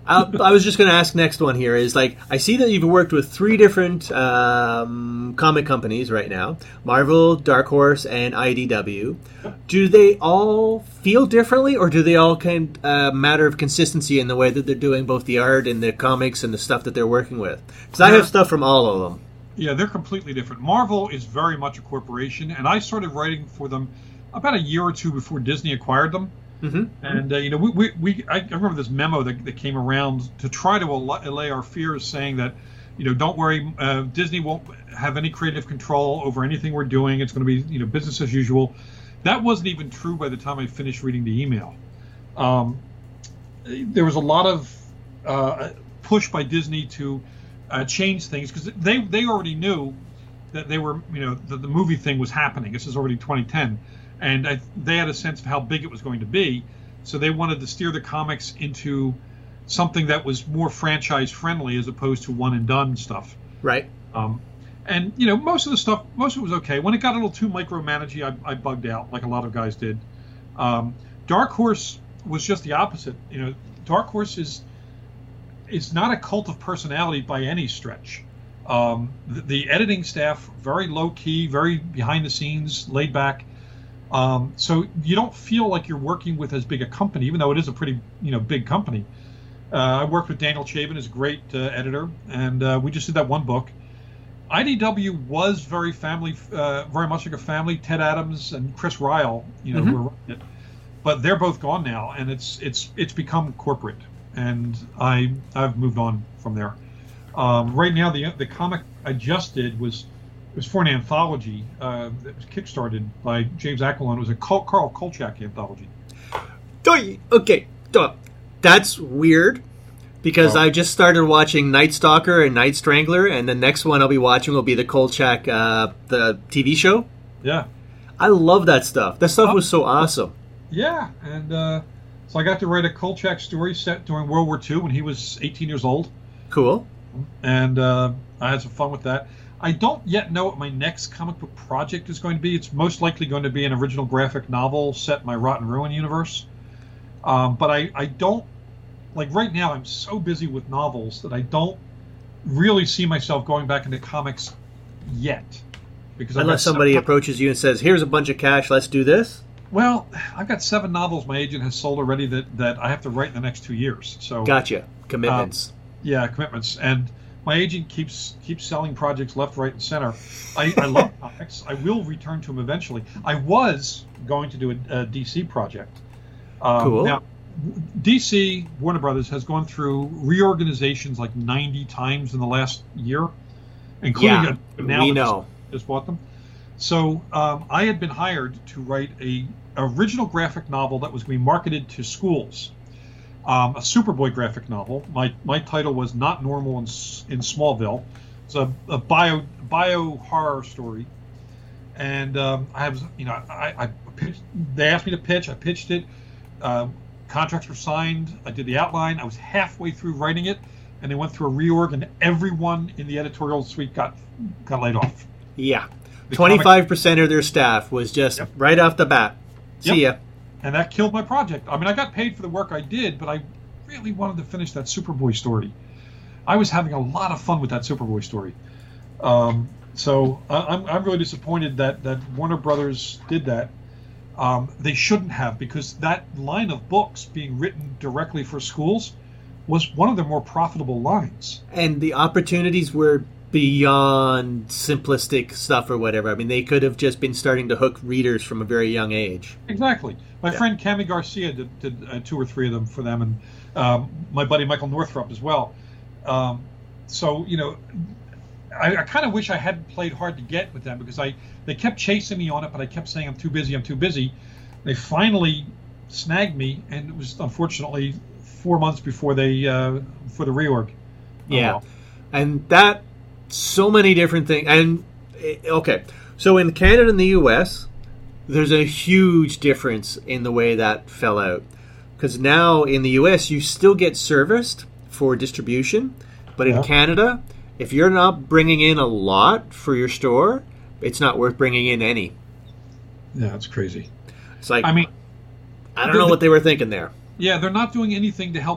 C: I, I was just going to ask next one here is like I see that you've worked with three different um, comic companies right now: Marvel, Dark Horse, and I D W. Do they all feel differently, or do they all kind of uh, matter of consistency in the way that they're doing both the art and the comics and the stuff that they're working with? Because I have stuff from all of them.
D: Yeah, they're completely different. Marvel is very much a corporation, and I started writing for them about a year or two before Disney acquired them.
C: Mm-hmm.
D: And uh, you know, we, we, we I remember this memo that, that came around to try to allay our fears, saying that, you know, don't worry, uh, Disney won't have any creative control over anything we're doing. It's going to be, you know, business as usual. That wasn't even true by the time I finished reading the email. Um, there was a lot of uh, push by Disney to uh, change things because they they already knew that they were, you know, that the movie thing was happening. This is already twenty ten. And I, they had a sense of how big it was going to be, so they wanted to steer the comics into something that was more franchise-friendly as opposed to one-and-done stuff.
C: Right.
D: Um, and, you know, most of the stuff, most of it was okay. When it got a little too micromanagey, I, I bugged out, like a lot of guys did. Um, Dark Horse was just the opposite. You know, Dark Horse is is not a cult of personality by any stretch. Um, the, the editing staff, very low-key, very behind-the-scenes, laid-back. Um, so you don't feel like you're working with as big a company, even though it is a pretty, you know, big company. Uh, I worked with Daniel Chabin, who's a great uh, editor, and uh, we just did that one book. I D W was very family, uh, very much like a family. Ted Adams and Chris Ryle, you know, mm-hmm. who were running it, but they're both gone now, and it's it's it's become corporate, and I I've moved on from there. Um, right now, the the comic I just did was. It was for an anthology uh, that was kickstarted by James Aquilon. It was a Carl Kolchak anthology.
C: Okay, that's weird because oh. I just started watching Night Stalker and Night Strangler, and the next one I'll be watching will be the Kolchak, uh, the T V show.
D: Yeah.
C: I love that stuff. That stuff oh. was so awesome.
D: Yeah, and uh, so I got to write a Kolchak story set during World War Two when he was eighteen years old.
C: Cool.
D: And uh, I had some fun with that. I don't yet know what my next comic book project is going to be. It's most likely going to be an original graphic novel set in my Rotten Ruin universe. Um, but I, I don't, like right now I'm so busy with novels that I don't really see myself going back into comics yet. Because
C: Unless somebody seven, approaches you and says, here's a bunch of cash, let's do this?
D: Well, I've got seven novels my agent has sold already that, that I have to write in the next two years. So
C: Gotcha. Commitments.
D: Um, yeah, commitments. And my agent keeps keeps selling projects left, right, and center. I, I love comics. I will return to them eventually. I was going to do a, a D C project. Um,
C: cool.
D: Now, D C, Warner Brothers, has gone through reorganizations like ninety times in the last year, including
C: yeah,
D: a, now
C: we know.
D: Just, just bought them. So um, I had been hired to write a original graphic novel that was going to be marketed to schools. Um, a Superboy graphic novel. My my title was Not Normal in, in Smallville. It's a, a bio bio horror story, and um, I was you know I, I pitched, they asked me to pitch. I pitched it. Uh, contracts were signed. I did the outline. I was halfway through writing it, and they went through a reorg, and everyone in the editorial suite got got laid off.
C: Yeah, twenty-five percent of their staff was just yep. right off the bat. See
D: yep.
C: ya.
D: And that killed my project. I mean, I got paid for the work I did, but I really wanted to finish that Superboy story. I was having a lot of fun with that Superboy story. Um, so I, I'm, I'm really disappointed that, that Warner Brothers did that. Um, they shouldn't have, because that line of books being written directly for schools was one of their more profitable lines.
C: And the opportunities were beyond simplistic stuff or whatever. I mean, they could have just been starting to hook readers from a very young age.
D: Exactly. My yeah. friend Cami Garcia did, did uh, two or three of them for them, and um, my buddy Michael Northrup as well. Um, so, you know, I, I kind of wish I hadn't played hard to get with them, because I they kept chasing me on it, but I kept saying I'm too busy, I'm too busy. They finally snagged me, and it was unfortunately four months before they uh, for the reorg.
C: Yeah,
D: oh, well.
C: And that so many different things. And okay, so in Canada and the U S, there's a huge difference in the way that fell out, because now in the U S you still get serviced for distribution, but in yeah. Canada, if you're not bringing in a lot for your store, it's not worth bringing in any.
D: Yeah, that's crazy.
C: It's like,
D: I mean,
C: I don't know what they were thinking there.
D: Yeah, they're not doing anything to help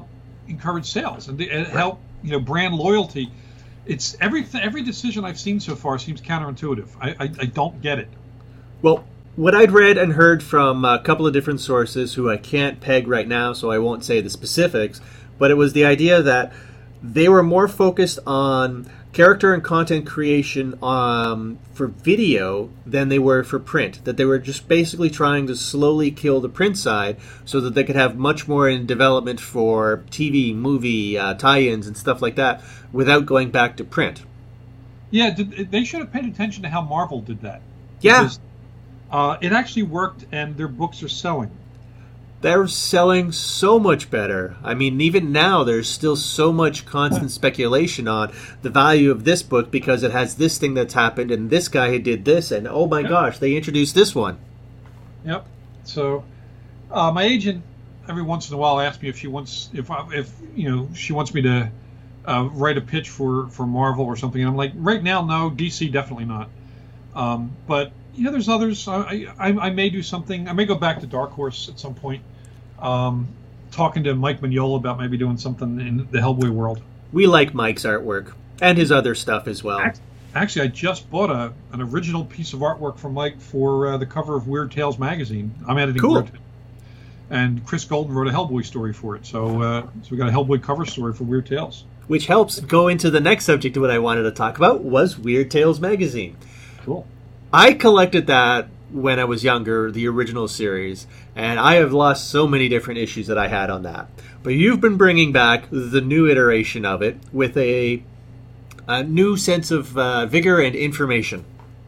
D: encourage sales and, and help, you know, brand loyalty. It's every every decision I've seen so far seems counterintuitive. I, I, I don't get it.
C: Well, what I'd read and heard from a couple of different sources who I can't peg right now, so I won't say the specifics, but it was the idea that they were more focused on character and content creation um, for video than they were for print. That they were just basically trying to slowly kill the print side so that they could have much more in development for T V, movie, uh, tie-ins and stuff like that without going back to print.
D: Yeah, did, they should have paid attention to how Marvel did that.
C: Yeah.
D: Because, uh, it actually worked, and their books are selling.
C: They're selling so much better. I mean, even now, there's still so much constant speculation on the value of this book because it has this thing that's happened, and this guy who did this, and oh my
D: Yep.
C: gosh, they introduced this one.
D: Yep. So, uh, my agent every once in a while asks me if she wants, if I, if you know, she wants me to uh, write a pitch for for Marvel or something. And I'm like, right now, no. D C definitely not. Um, but you know, there's others. I, I I may do something. I may go back to Dark Horse at some point. Um, talking to Mike Mignola about maybe doing something in the Hellboy world.
C: We like Mike's artwork and his other stuff as well.
D: Actually, I just bought a an original piece of artwork from Mike for uh, the cover of Weird Tales magazine. I'm editing
C: Cool.
D: Weird Tales. And Chris Golden wrote a Hellboy story for it. So, uh, so we got a Hellboy cover story for Weird Tales.
C: Which helps go into the next subject of what I wanted to talk about was Weird Tales magazine.
D: Cool.
C: I collected that when I was younger, the original series, and I have lost so many different issues that I had on that. But you've been bringing back the new iteration of it with a, a new sense of uh, vigor and information.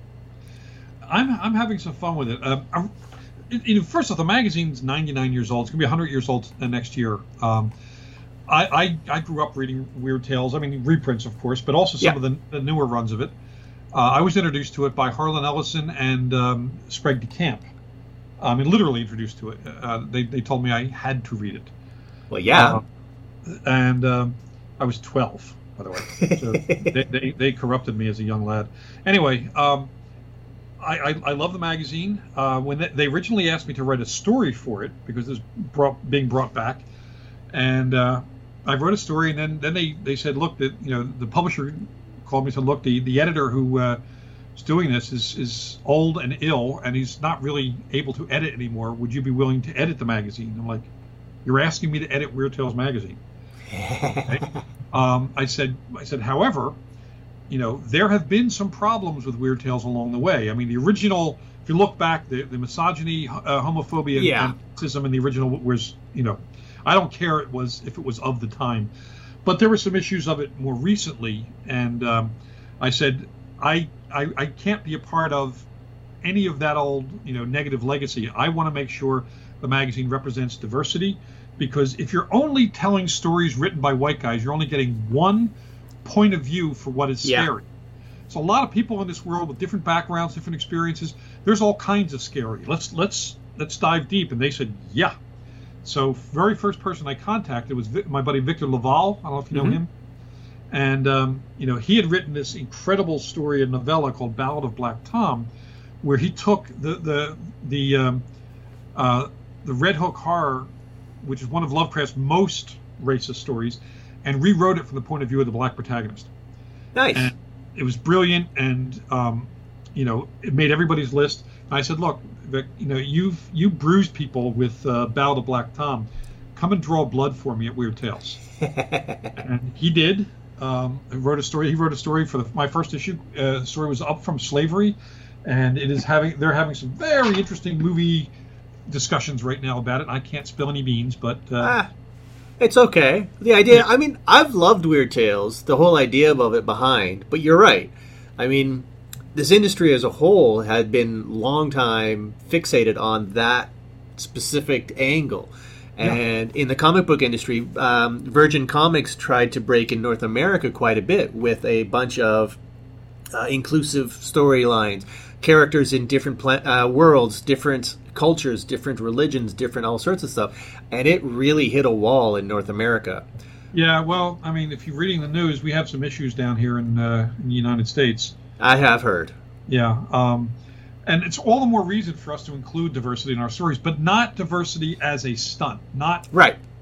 D: I'm I'm having some fun with it. Um, I'm, you know, first off, the magazine's ninety-nine years old. It's going to be one hundred years old next year. Um, I, I I grew up reading Weird Tales. I mean, reprints, of course, but also some
C: Yeah.
D: of the, the newer runs of it. Uh, I was introduced to it by Harlan Ellison and um, Sprague de Camp. I mean, literally introduced to it. Uh, they, they told me I had to read it.
C: Well, yeah.
D: Uh, and um, I was twelve, by the way. So they, they, they corrupted me as a young lad. Anyway, um, I, I, I love the magazine. Uh, when they, they originally asked me to write a story for it, because it was brought, being brought back, and uh, I wrote a story, and then, then they, they said, look, that you know, the publisher called me and said, look, the, the editor who uh, is doing this is, is old and ill, and he's not really able to edit anymore. Would you be willing to edit the magazine? I'm like, you're asking me to edit Weird Tales magazine. Okay. um, I said, I said, however, you know, there have been some problems with Weird Tales along the way. I mean, the original, if you look back, the, the misogyny, uh, homophobia,
C: Yeah.
D: and sexism in the original was, you know, I don't care it was if it was of the time. But there were some issues of it more recently, and um, I said, I, I I can't be a part of any of that old, you know, negative legacy. I want to make sure the magazine represents diversity, because if you're only telling stories written by white guys, you're only getting one point of view for what is
C: Yeah.
D: scary. So a lot of people in this world with different backgrounds, different experiences, there's all kinds of scary. Let's let's let's dive deep. And they said, yeah. So very first person I contacted was Vic, my buddy Victor Laval. I don't know if you know
C: Mhm.
D: him. And, um, you know, he had written this incredible story, a novella called Ballad of Black Tom, where he took the the the um, uh, the Red Hook Horror, which is one of Lovecraft's most racist stories, and rewrote it from the point of view of the black protagonist.
C: Nice.
D: And it was brilliant, and um, you know, it made everybody's list. And I said, look, Vic, you know, you've you bruised people with uh, Ballad of Black Tom. Come and draw blood for me at Weird Tales. And he did. Um, I wrote a story. He wrote a story for the, my first issue. Uh, the story was Up from Slavery, and it is having. They're having some very interesting movie discussions right now about it. I can't spill any beans, but uh,
C: Ah, it's okay. The idea, I mean, I've loved Weird Tales, the whole idea of it behind, but you're right. I mean, this industry as a whole had been long time fixated on that specific angle. And in the comic book industry, um, Virgin Comics tried to break in North America quite a bit with a bunch of uh, inclusive storylines, characters in different pla- uh, worlds, different cultures, different religions, different all sorts of stuff. And it really hit a wall in North America.
D: yeah. Well, I mean, if you're reading the news, we have some issues down here in, uh, in the United States.
C: I have heard.
D: Yeah. Um, and it's all the more reason for us to include diversity in our stories, but not diversity as a stunt. Not
C: Right.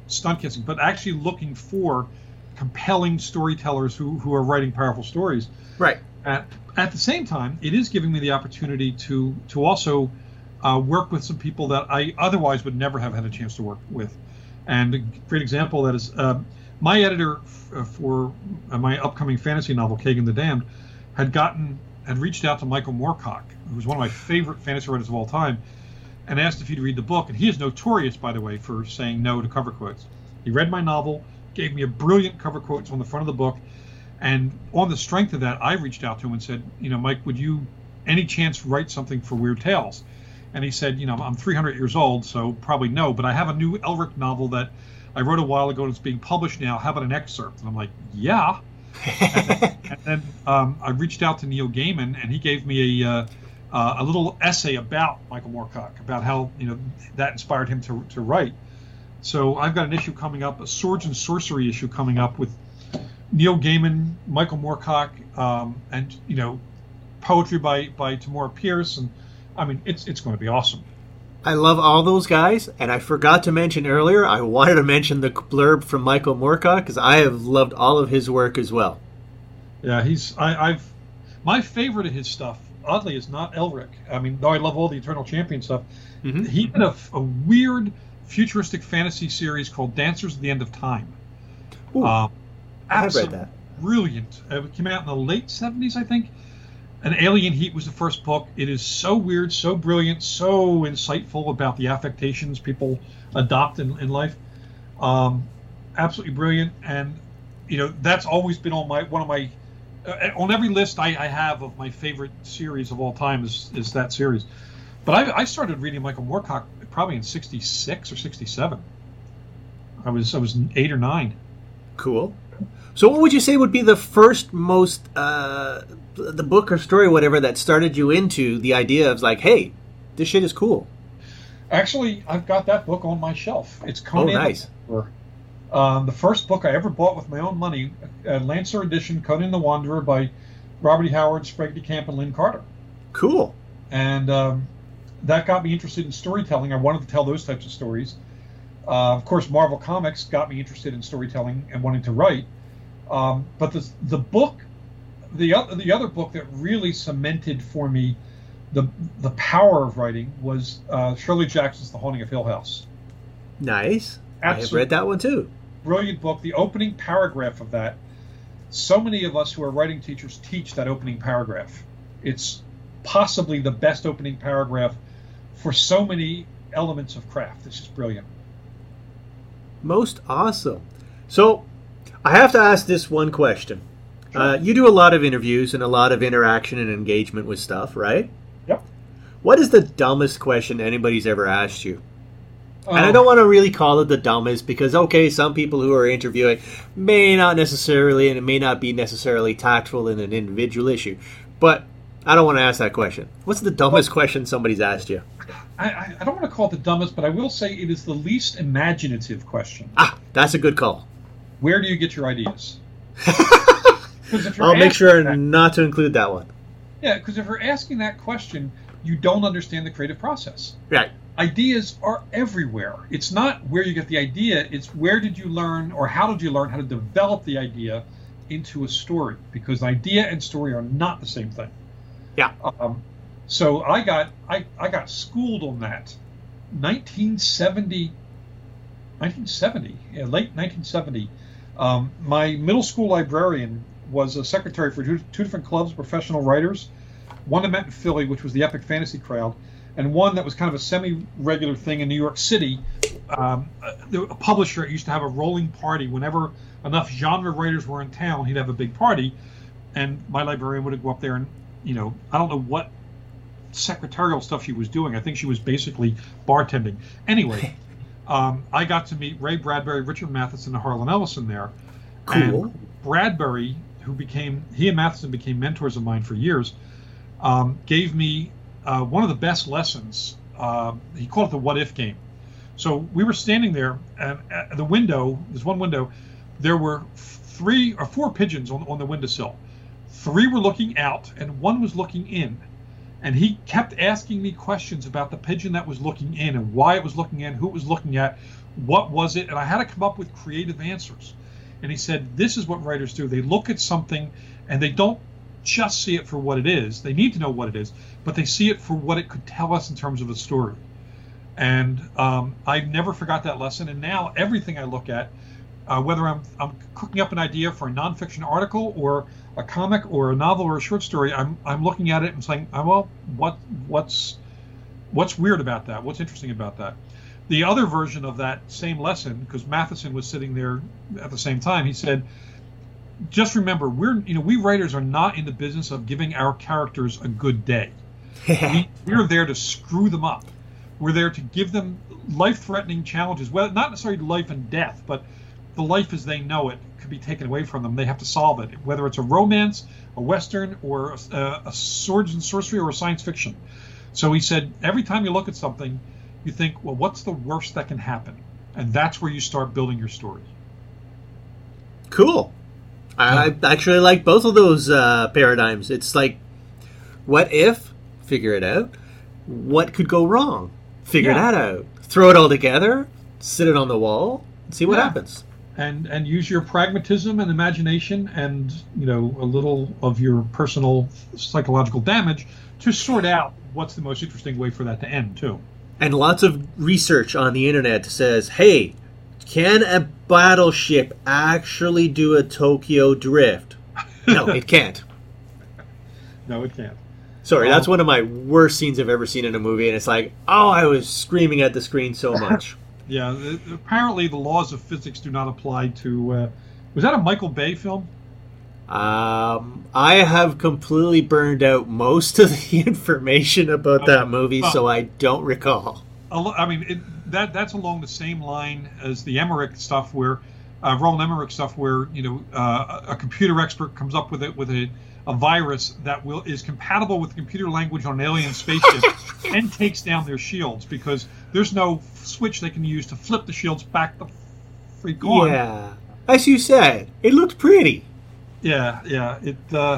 D: stunt kissing, but actually looking for compelling storytellers who, who are writing powerful stories.
C: Right.
D: At, at the same time, it is giving me the opportunity to to also uh, work with some people that I otherwise would never have had a chance to work with. And a great example of that is uh, my editor f- for uh, my upcoming fantasy novel, Kagan the Damned, had gotten had reached out to Michael Moorcock, who was one of my favorite fantasy writers of all time, and asked if he'd read the book. And he is notorious, by the way, for saying no to cover quotes. He read my novel, gave me a brilliant cover quotes on the front of the book, and on the strength of that, I reached out to him and said, you know, Mike, would you any chance write something for Weird Tales? And he said, you know, I'm three hundred years old, so probably no, but I have a new Elric novel that I wrote a while ago and it's being published now. How about an excerpt? And I'm like, yeah. and, and then um, I reached out to Neil Gaiman, and he gave me a uh, uh, a little essay about Michael Moorcock, about how, you know, that inspired him to to write. So I've got an issue coming up, a Swords and Sorcery issue coming up with Neil Gaiman, Michael Moorcock, um, and, you know, poetry by by Tamora Pierce, and I mean, it's it's going to be awesome.
C: I love all those guys, and I forgot to mention earlier, I wanted to mention the blurb from Michael Moorcock, because I have loved all of his work as well.
D: Yeah, he's, I, I've, my favorite of his stuff, oddly, is not Elric. I mean, though I love all the Eternal Champion stuff, mm-hmm. he did a, a weird futuristic fantasy series called Dancers at the End of Time.
C: Ooh,
D: um,
C: I've read that.
D: Brilliant. It came out in the late seventies, I think. And Alien Heat was the first book. It is so weird, so brilliant, so insightful about the affectations people adopt in, in life. Um, absolutely brilliant. And, you know, that's always been on my one of my uh, on every list I, I have of my favorite series of all time is is that series. But I, I started reading Michael Moorcock probably in sixty-six or sixty-seven. I was I was eight or nine.
C: Cool. So what would you say would be the first most, uh, the book or story or whatever that started you into the idea of like, hey, this shit is cool?
D: Actually, I've got that book on my shelf. It's Conan.
C: Oh, nice.
D: Um, the first book I ever bought with my own money, uh, Lancer edition, Conan the Wanderer by Robert E. Howard, Sprague de Camp, and Lynn Carter.
C: Cool.
D: And um, that got me interested in storytelling. I wanted to tell those types of stories. Uh, of course, Marvel Comics got me interested in storytelling and wanting to write. Um, but the the book, the other the other book that really cemented for me the the power of writing was uh, Shirley Jackson's The Haunting of Hill House.
C: Nice.
D: Absolutely.
C: I have read that one too.
D: Brilliant book. The opening paragraph of that. So many of us who are writing teachers teach that opening paragraph. It's possibly the best opening paragraph for so many elements of craft. It's just brilliant.
C: Most awesome. So, I have to ask this one question. Sure. Uh, you do a lot of interviews and a lot of interaction and engagement with stuff, right?
D: Yep.
C: What is the dumbest question anybody's ever asked you?
D: Um,
C: and I don't want to really call it the dumbest because, okay, some people who are interviewing may not necessarily, and it may not be necessarily tactful in an individual issue. But I don't want to ask that question. What's the dumbest well, question somebody's asked you?
D: I, I don't want to call it the dumbest, but I will say it is the least imaginative question.
C: Ah, that's a good call.
D: Where do you get your ideas?
C: I'll make sure that, not to include that one.
D: Yeah, because if you're asking that question, you don't understand the creative process.
C: Right.
D: Ideas are everywhere. It's not where you get the idea, it's where did you learn or how did you learn how to develop the idea into a story, because idea and story are not the same thing.
C: Yeah.
D: Um, so I got I, I got schooled on that. nineteen seventy, nineteen seventy, yeah, late nineteen seventy. Um, my middle school librarian was a secretary for two, two different clubs of professional writers. One that met in Philly, which was the Epic Fantasy Crowd, and one that was kind of a semi-regular thing in New York City. Um, a, a publisher used to have a rolling party. Whenever enough genre writers were in town, he'd have a big party, and my librarian would go up there and, you know, I don't know what secretarial stuff she was doing. I think she was basically bartending. Anyway, um, I got to meet Ray Bradbury, Richard Matheson, and Harlan Ellison there.
C: Cool.
D: And Bradbury, who became, he and Matheson became mentors of mine for years, um, gave me uh, one of the best lessons. Uh, he called it the what if game. So we were standing there, and at the window, there's one window, there were three or four pigeons on, on the windowsill. Three were looking out, and one was looking in. And he kept asking me questions about the pigeon that was looking in and why it was looking in, who it was looking at, what was it? And I had to come up with creative answers. And he said, this is what writers do. They look at something and they don't just see it for what it is. They need to know what it is, but they see it for what it could tell us in terms of a story. And um, I never forgot that lesson. And now everything I look at, uh, whether I'm I'm cooking up an idea for a nonfiction article or a comic or a novel or a short story, I'm I'm looking at it and saying, oh, well, what what's what's weird about that? What's interesting about that? The other version of that same lesson, because Matheson was sitting there at the same time, he said, just remember, we're you know we writers are not in the business of giving our characters a good day. we, we're there to screw them up. We're there to give them life-threatening challenges. Well, not necessarily life and death, but the life as they know it could be taken away from them. They have to solve it, whether it's a romance, a western, or a, a swords and sorcery, or a science fiction. So he said, every time you look at something, you think, well, what's the worst that can happen? And that's where you start building your story.
C: Cool. I actually like both of those uh, paradigms. It's like, what if? Figure it out. What could go wrong? Figure
D: Yeah.
C: that out. Throw it all together, sit it on the wall, and see what
D: Yeah.
C: happens.
D: And and use your pragmatism and imagination and, you know, a little of your personal psychological damage to sort out what's the most interesting way for that to end, too.
C: And lots of research on the internet says, hey, can a battleship actually do a Tokyo drift? No, it can't.
D: No, it can't.
C: Sorry,
D: Oh.
C: that's one of my worst scenes I've ever seen in a movie, and it's like, oh, I was screaming at the screen so much.
D: Yeah, th- apparently the laws of physics do not apply to... Uh, was that a Michael Bay film?
C: Um, I have completely burned out most of the information about that movie, so I don't recall.
D: A lo- I mean, it, that that's along the same line as the Emmerich stuff, where uh, Roland Emmerich stuff, where you know uh, a computer expert comes up with it with a, a virus that will is compatible with computer language on an alien spaceship and takes down their shields because there's no switch they can use to flip the shields back the freak on.
C: Yeah, as you said, it looked pretty.
D: Yeah, yeah. It, uh,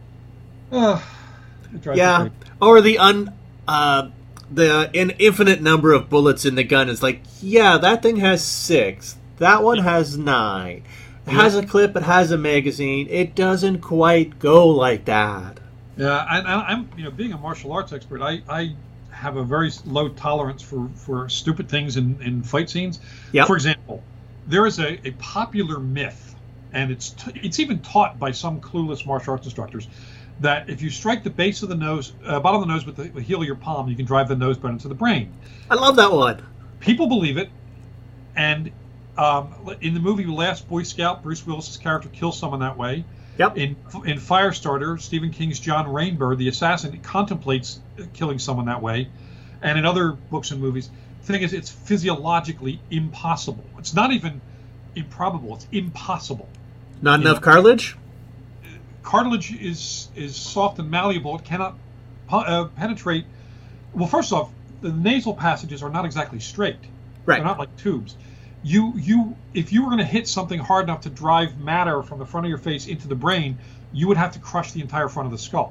D: uh, it drives me
C: Yeah,
D: crazy.
C: or the un, uh, the an infinite number of bullets in the gun is like, yeah, that thing has six. That one has nine. It has a clip. It has a magazine. It doesn't quite go like that.
D: Yeah, and I, I'm, you know, being a martial arts expert, I, I have a very low tolerance for, for stupid things in, in fight scenes.
C: Yep.
D: For example, there is a, a popular myth, and it's t- it's even taught by some clueless martial arts instructors, that if you strike the base of the nose, uh, bottom of the nose with the, the heel of your palm, you can drive the nose bone into the brain.
C: I love that one.
D: People believe it, and um, in the movie Last Boy Scout, Bruce Willis's character kills someone that way.
C: Yep.
D: In in Firestarter, Stephen King's John Rainbird, the assassin, contemplates killing someone that way, and in other books and movies. The thing is, it's physiologically impossible. It's not even improbable; it's impossible.
C: Not
D: You
C: enough
D: know,
C: cartilage?
D: Cartilage is is soft and malleable. It cannot uh, penetrate. Well, first off, the nasal passages are not exactly straight.
C: Right.
D: They're not like tubes. You you if you were going to hit something hard enough to drive matter from the front of your face into the brain, you would have to crush the entire front of the skull.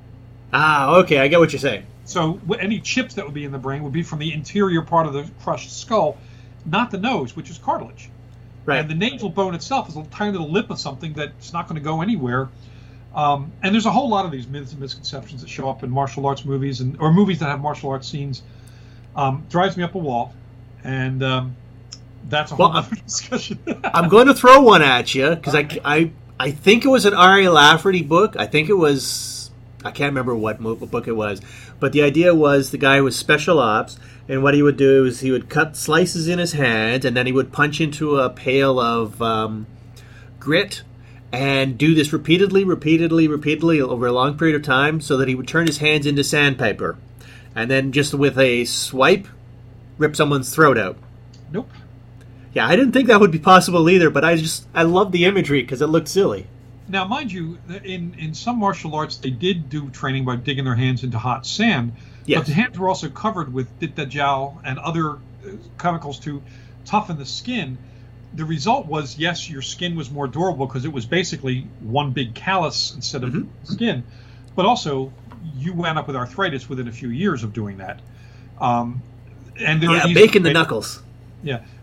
C: Ah, okay, I get what you're saying.
D: So wh- any chips that would be in the brain would be from the interior part of the crushed skull, not the nose, which is cartilage.
C: Right.
D: And the nasal bone itself is a tiny little lip of something that's not going to go anywhere. Um, and there's a whole lot of these myths and misconceptions that show up in martial arts movies and or movies that have martial arts scenes. Um, drives me up a wall, and um, that's a whole
C: Well,
D: other discussion.
C: I'm going to throw one at you because I, I, I think it was an R A Lafferty book. I think it was, I can't remember what, mo- what book it was, but the idea was the guy was special ops, and what he would do is he would cut slices in his hand, and then he would punch into a pail of um, grit, and do this repeatedly, repeatedly, repeatedly over a long period of time, so that he would turn his hands into sandpaper, and then just with a swipe, rip someone's throat out.
D: Nope.
C: Yeah, I didn't think that would be possible either, but I just I love the imagery because it looked silly.
D: Now, mind you, in, in some martial arts, they did do training by digging their hands into hot sand,
C: Yes.
D: but the hands were also covered with ditdajal and other uh, chemicals to toughen the skin. The result was, yes, your skin was more durable because it was basically one big callus instead of
C: Mm-hmm.
D: skin, but also you wound up with arthritis within a few years of doing that. Um, and there
C: Yeah,
D: are easy
C: baking the
D: ways-
C: knuckles.
D: Yeah,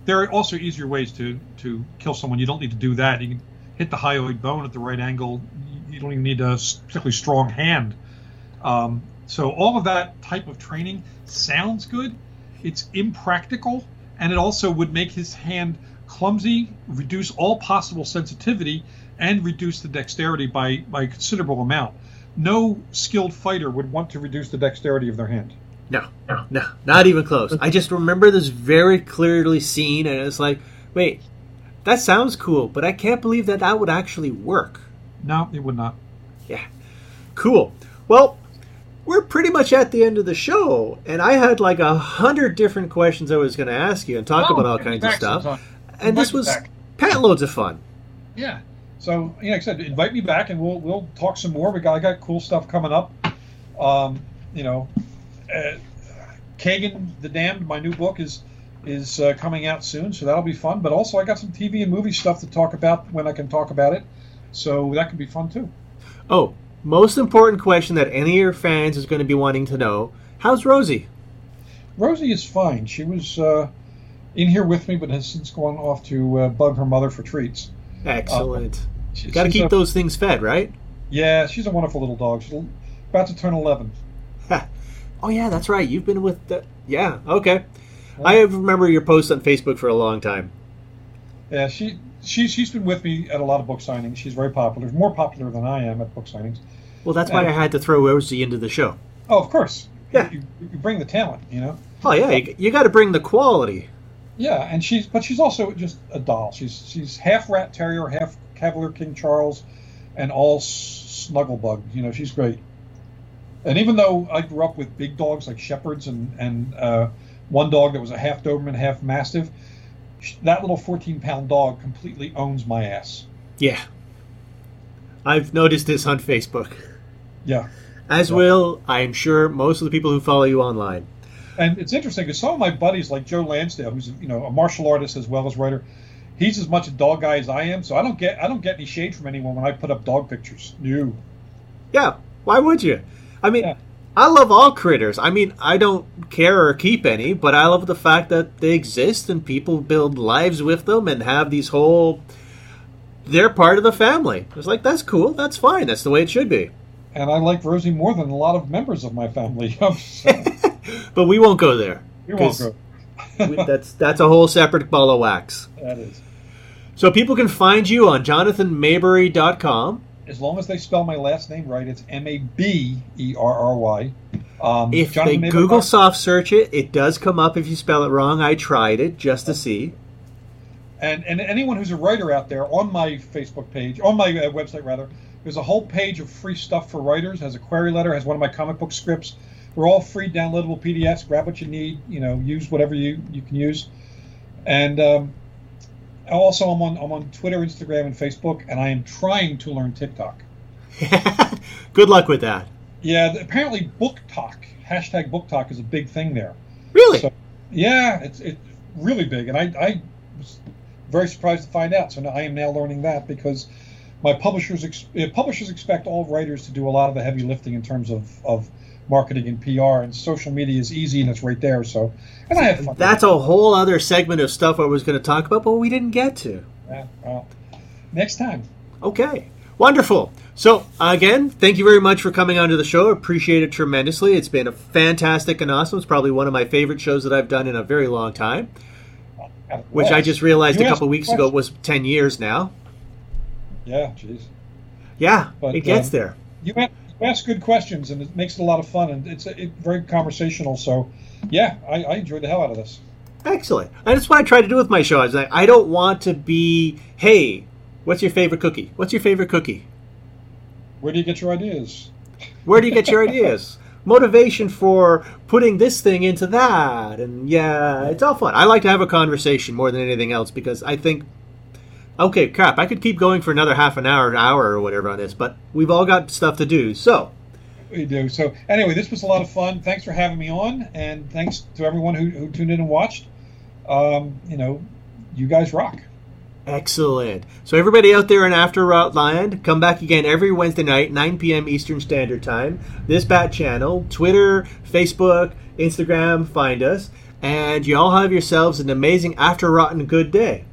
D: there are also easier ways to, to kill someone. You don't need to do that. You can hit the hyoid bone at the right angle. You don't even need a particularly strong hand. Um, so all of that type of training sounds good. It's impractical, and it also would make his hand clumsy, reduce all possible sensitivity, and reduce the dexterity by, by a considerable amount. No skilled fighter would want to reduce the dexterity of their hand.
C: No, no, no, not even close. I just remember this very clearly seen, and it's like, wait, that sounds cool, but I can't believe that that would actually work.
D: No, it would not.
C: Yeah. Cool. Well, we're pretty much at the end of the show, and I had like a hundred different questions I was going to ask you and talk
D: Oh,
C: about all
D: get
C: kinds
D: back
C: of stuff.
D: sometime.
C: And
D: Invite
C: this
D: me
C: was
D: back.
C: pat loads of fun.
D: Yeah. So, yeah, like I said, invite me back, and we'll we'll talk some more. We got I got cool stuff coming up. Um, you know, uh, Kagan the Damned, my new book is is uh, coming out soon, so that'll be fun. But also, I got some T V and movie stuff to talk about when I can talk about it, so that can be fun too.
C: Oh, most important question that any of your fans is going to be wanting to know: how's Rosie?
D: Rosie is fine. She was uh, in here with me, but has since gone off to uh, bug her mother for treats.
C: Excellent.
D: She,
C: Got to
D: she's
C: keep
D: a-
C: those things fed, right?
D: Yeah, she's a wonderful little dog. She's about to turn eleven.
C: Oh yeah, that's right. You've been with the yeah. Okay, I remember your post on Facebook for a long time.
D: Yeah, she she she's been with me at a lot of book signings. She's very popular, more popular than I am at book signings.
C: Well, that's why I had to throw Rosie into the show.
D: Oh, of course.
C: Yeah.
D: You, you bring the talent, you know.
C: Oh yeah, you, you got to bring the quality.
D: Yeah, and she's but she's also just a doll. She's she's half rat terrier, half Cavalier King Charles, and all s- snugglebug. You know, she's great. And even though I grew up with big dogs like shepherds and and uh, one dog that was a half Doberman, half Mastiff, sh- that little fourteen pound dog completely owns my ass.
C: Yeah, I've noticed this on Facebook.
D: Yeah.
C: As
D: Yeah.
C: will, I'm sure, most of the people who follow you online.
D: And it's interesting because some of my buddies, like Joe Lansdale, who's you know a martial artist as well as writer, he's as much a dog guy as I am. So I don't get I don't get any shade from anyone when I put up dog pictures. No.
C: Yeah, why would you? I mean,
D: Yeah.
C: I love all critters. I mean, I don't care or keep any, but I love the fact that they exist and people build lives with them and have these whole... They're part of the family. It's like, that's cool. That's fine. That's the way it should be.
D: And I like Rosie more than a lot of members of my family. So,
C: But we won't go there.
D: we won't
C: 'cause
D: go.
C: we- that's, that's a whole separate ball of wax.
D: That is.
C: So people can find you on jonathan mabery dot com.
D: As long as they spell my last name right, it's M A B E R R Y. Um,
C: If
D: Jonathan
C: they
D: Mabery
C: Google
D: dot com.
C: soft search it, it does come up if you spell it wrong. I tried it just to see.
D: And, and anyone who's a writer out there, on my Facebook page, on my uh, website rather, there's a whole page of free stuff for writers. Has a query letter, has one of my comic book scripts. We're all free downloadable P D Fs. Grab what you need, you know, use whatever you, you can use. And um, also I'm on I'm on Twitter, Instagram, and Facebook, and I am trying to learn TikTok.
C: Good luck with that.
D: Yeah, th- apparently Book Talk, hashtag Book Talk is a big thing there.
C: Really?
D: So, yeah, it's it's really big, and I, I was very surprised to find out. So now I am now learning that because my publishers ex- uh, publishers expect all writers to do a lot of the heavy lifting in terms of, of marketing and P R, and social media is easy and it's right there. So, and I have fun.
C: That's a whole other segment of stuff I was going to talk about, but we didn't get to.
D: Yeah, well, next time.
C: Okay. Wonderful. So, again, thank you very much for coming onto the show. Appreciate it tremendously. It's been a fantastic and awesome. It's probably one of my favorite shows that I've done in a very long time, which I just realized
D: You
C: a
D: asked
C: couple
D: a
C: weeks ago
D: question.
C: was ten years now.
D: Yeah, jeez.
C: Yeah,
D: But,
C: it gets
D: um,
C: there.
D: You ask, you ask good questions, and it makes it a lot of fun, and it's it, very conversational. So, yeah, I, I enjoyed the hell out of this.
C: Excellent. And that's what I try to do with my show. I was like, I don't want to be, hey, what's your favorite cookie? What's your favorite cookie?
D: Where do you get your ideas?
C: Where do you get your ideas? Motivation for putting this thing into that. And yeah, it's all fun. I like to have a conversation more than anything else because I think, okay, crap, I could keep going for another half an hour, an hour or whatever on this, but we've all got stuff to do. So,
D: We do. So, anyway, this was a lot of fun. Thanks for having me on, and thanks to everyone who, who tuned in and watched. Um, you know, you guys rock.
C: excellent. So everybody out there in After Route Land, come back again every Wednesday night, nine p.m. Eastern Standard Time. This Bat channel, Twitter, Facebook, Instagram, find us. and you all have yourselves an amazing after rotten good day.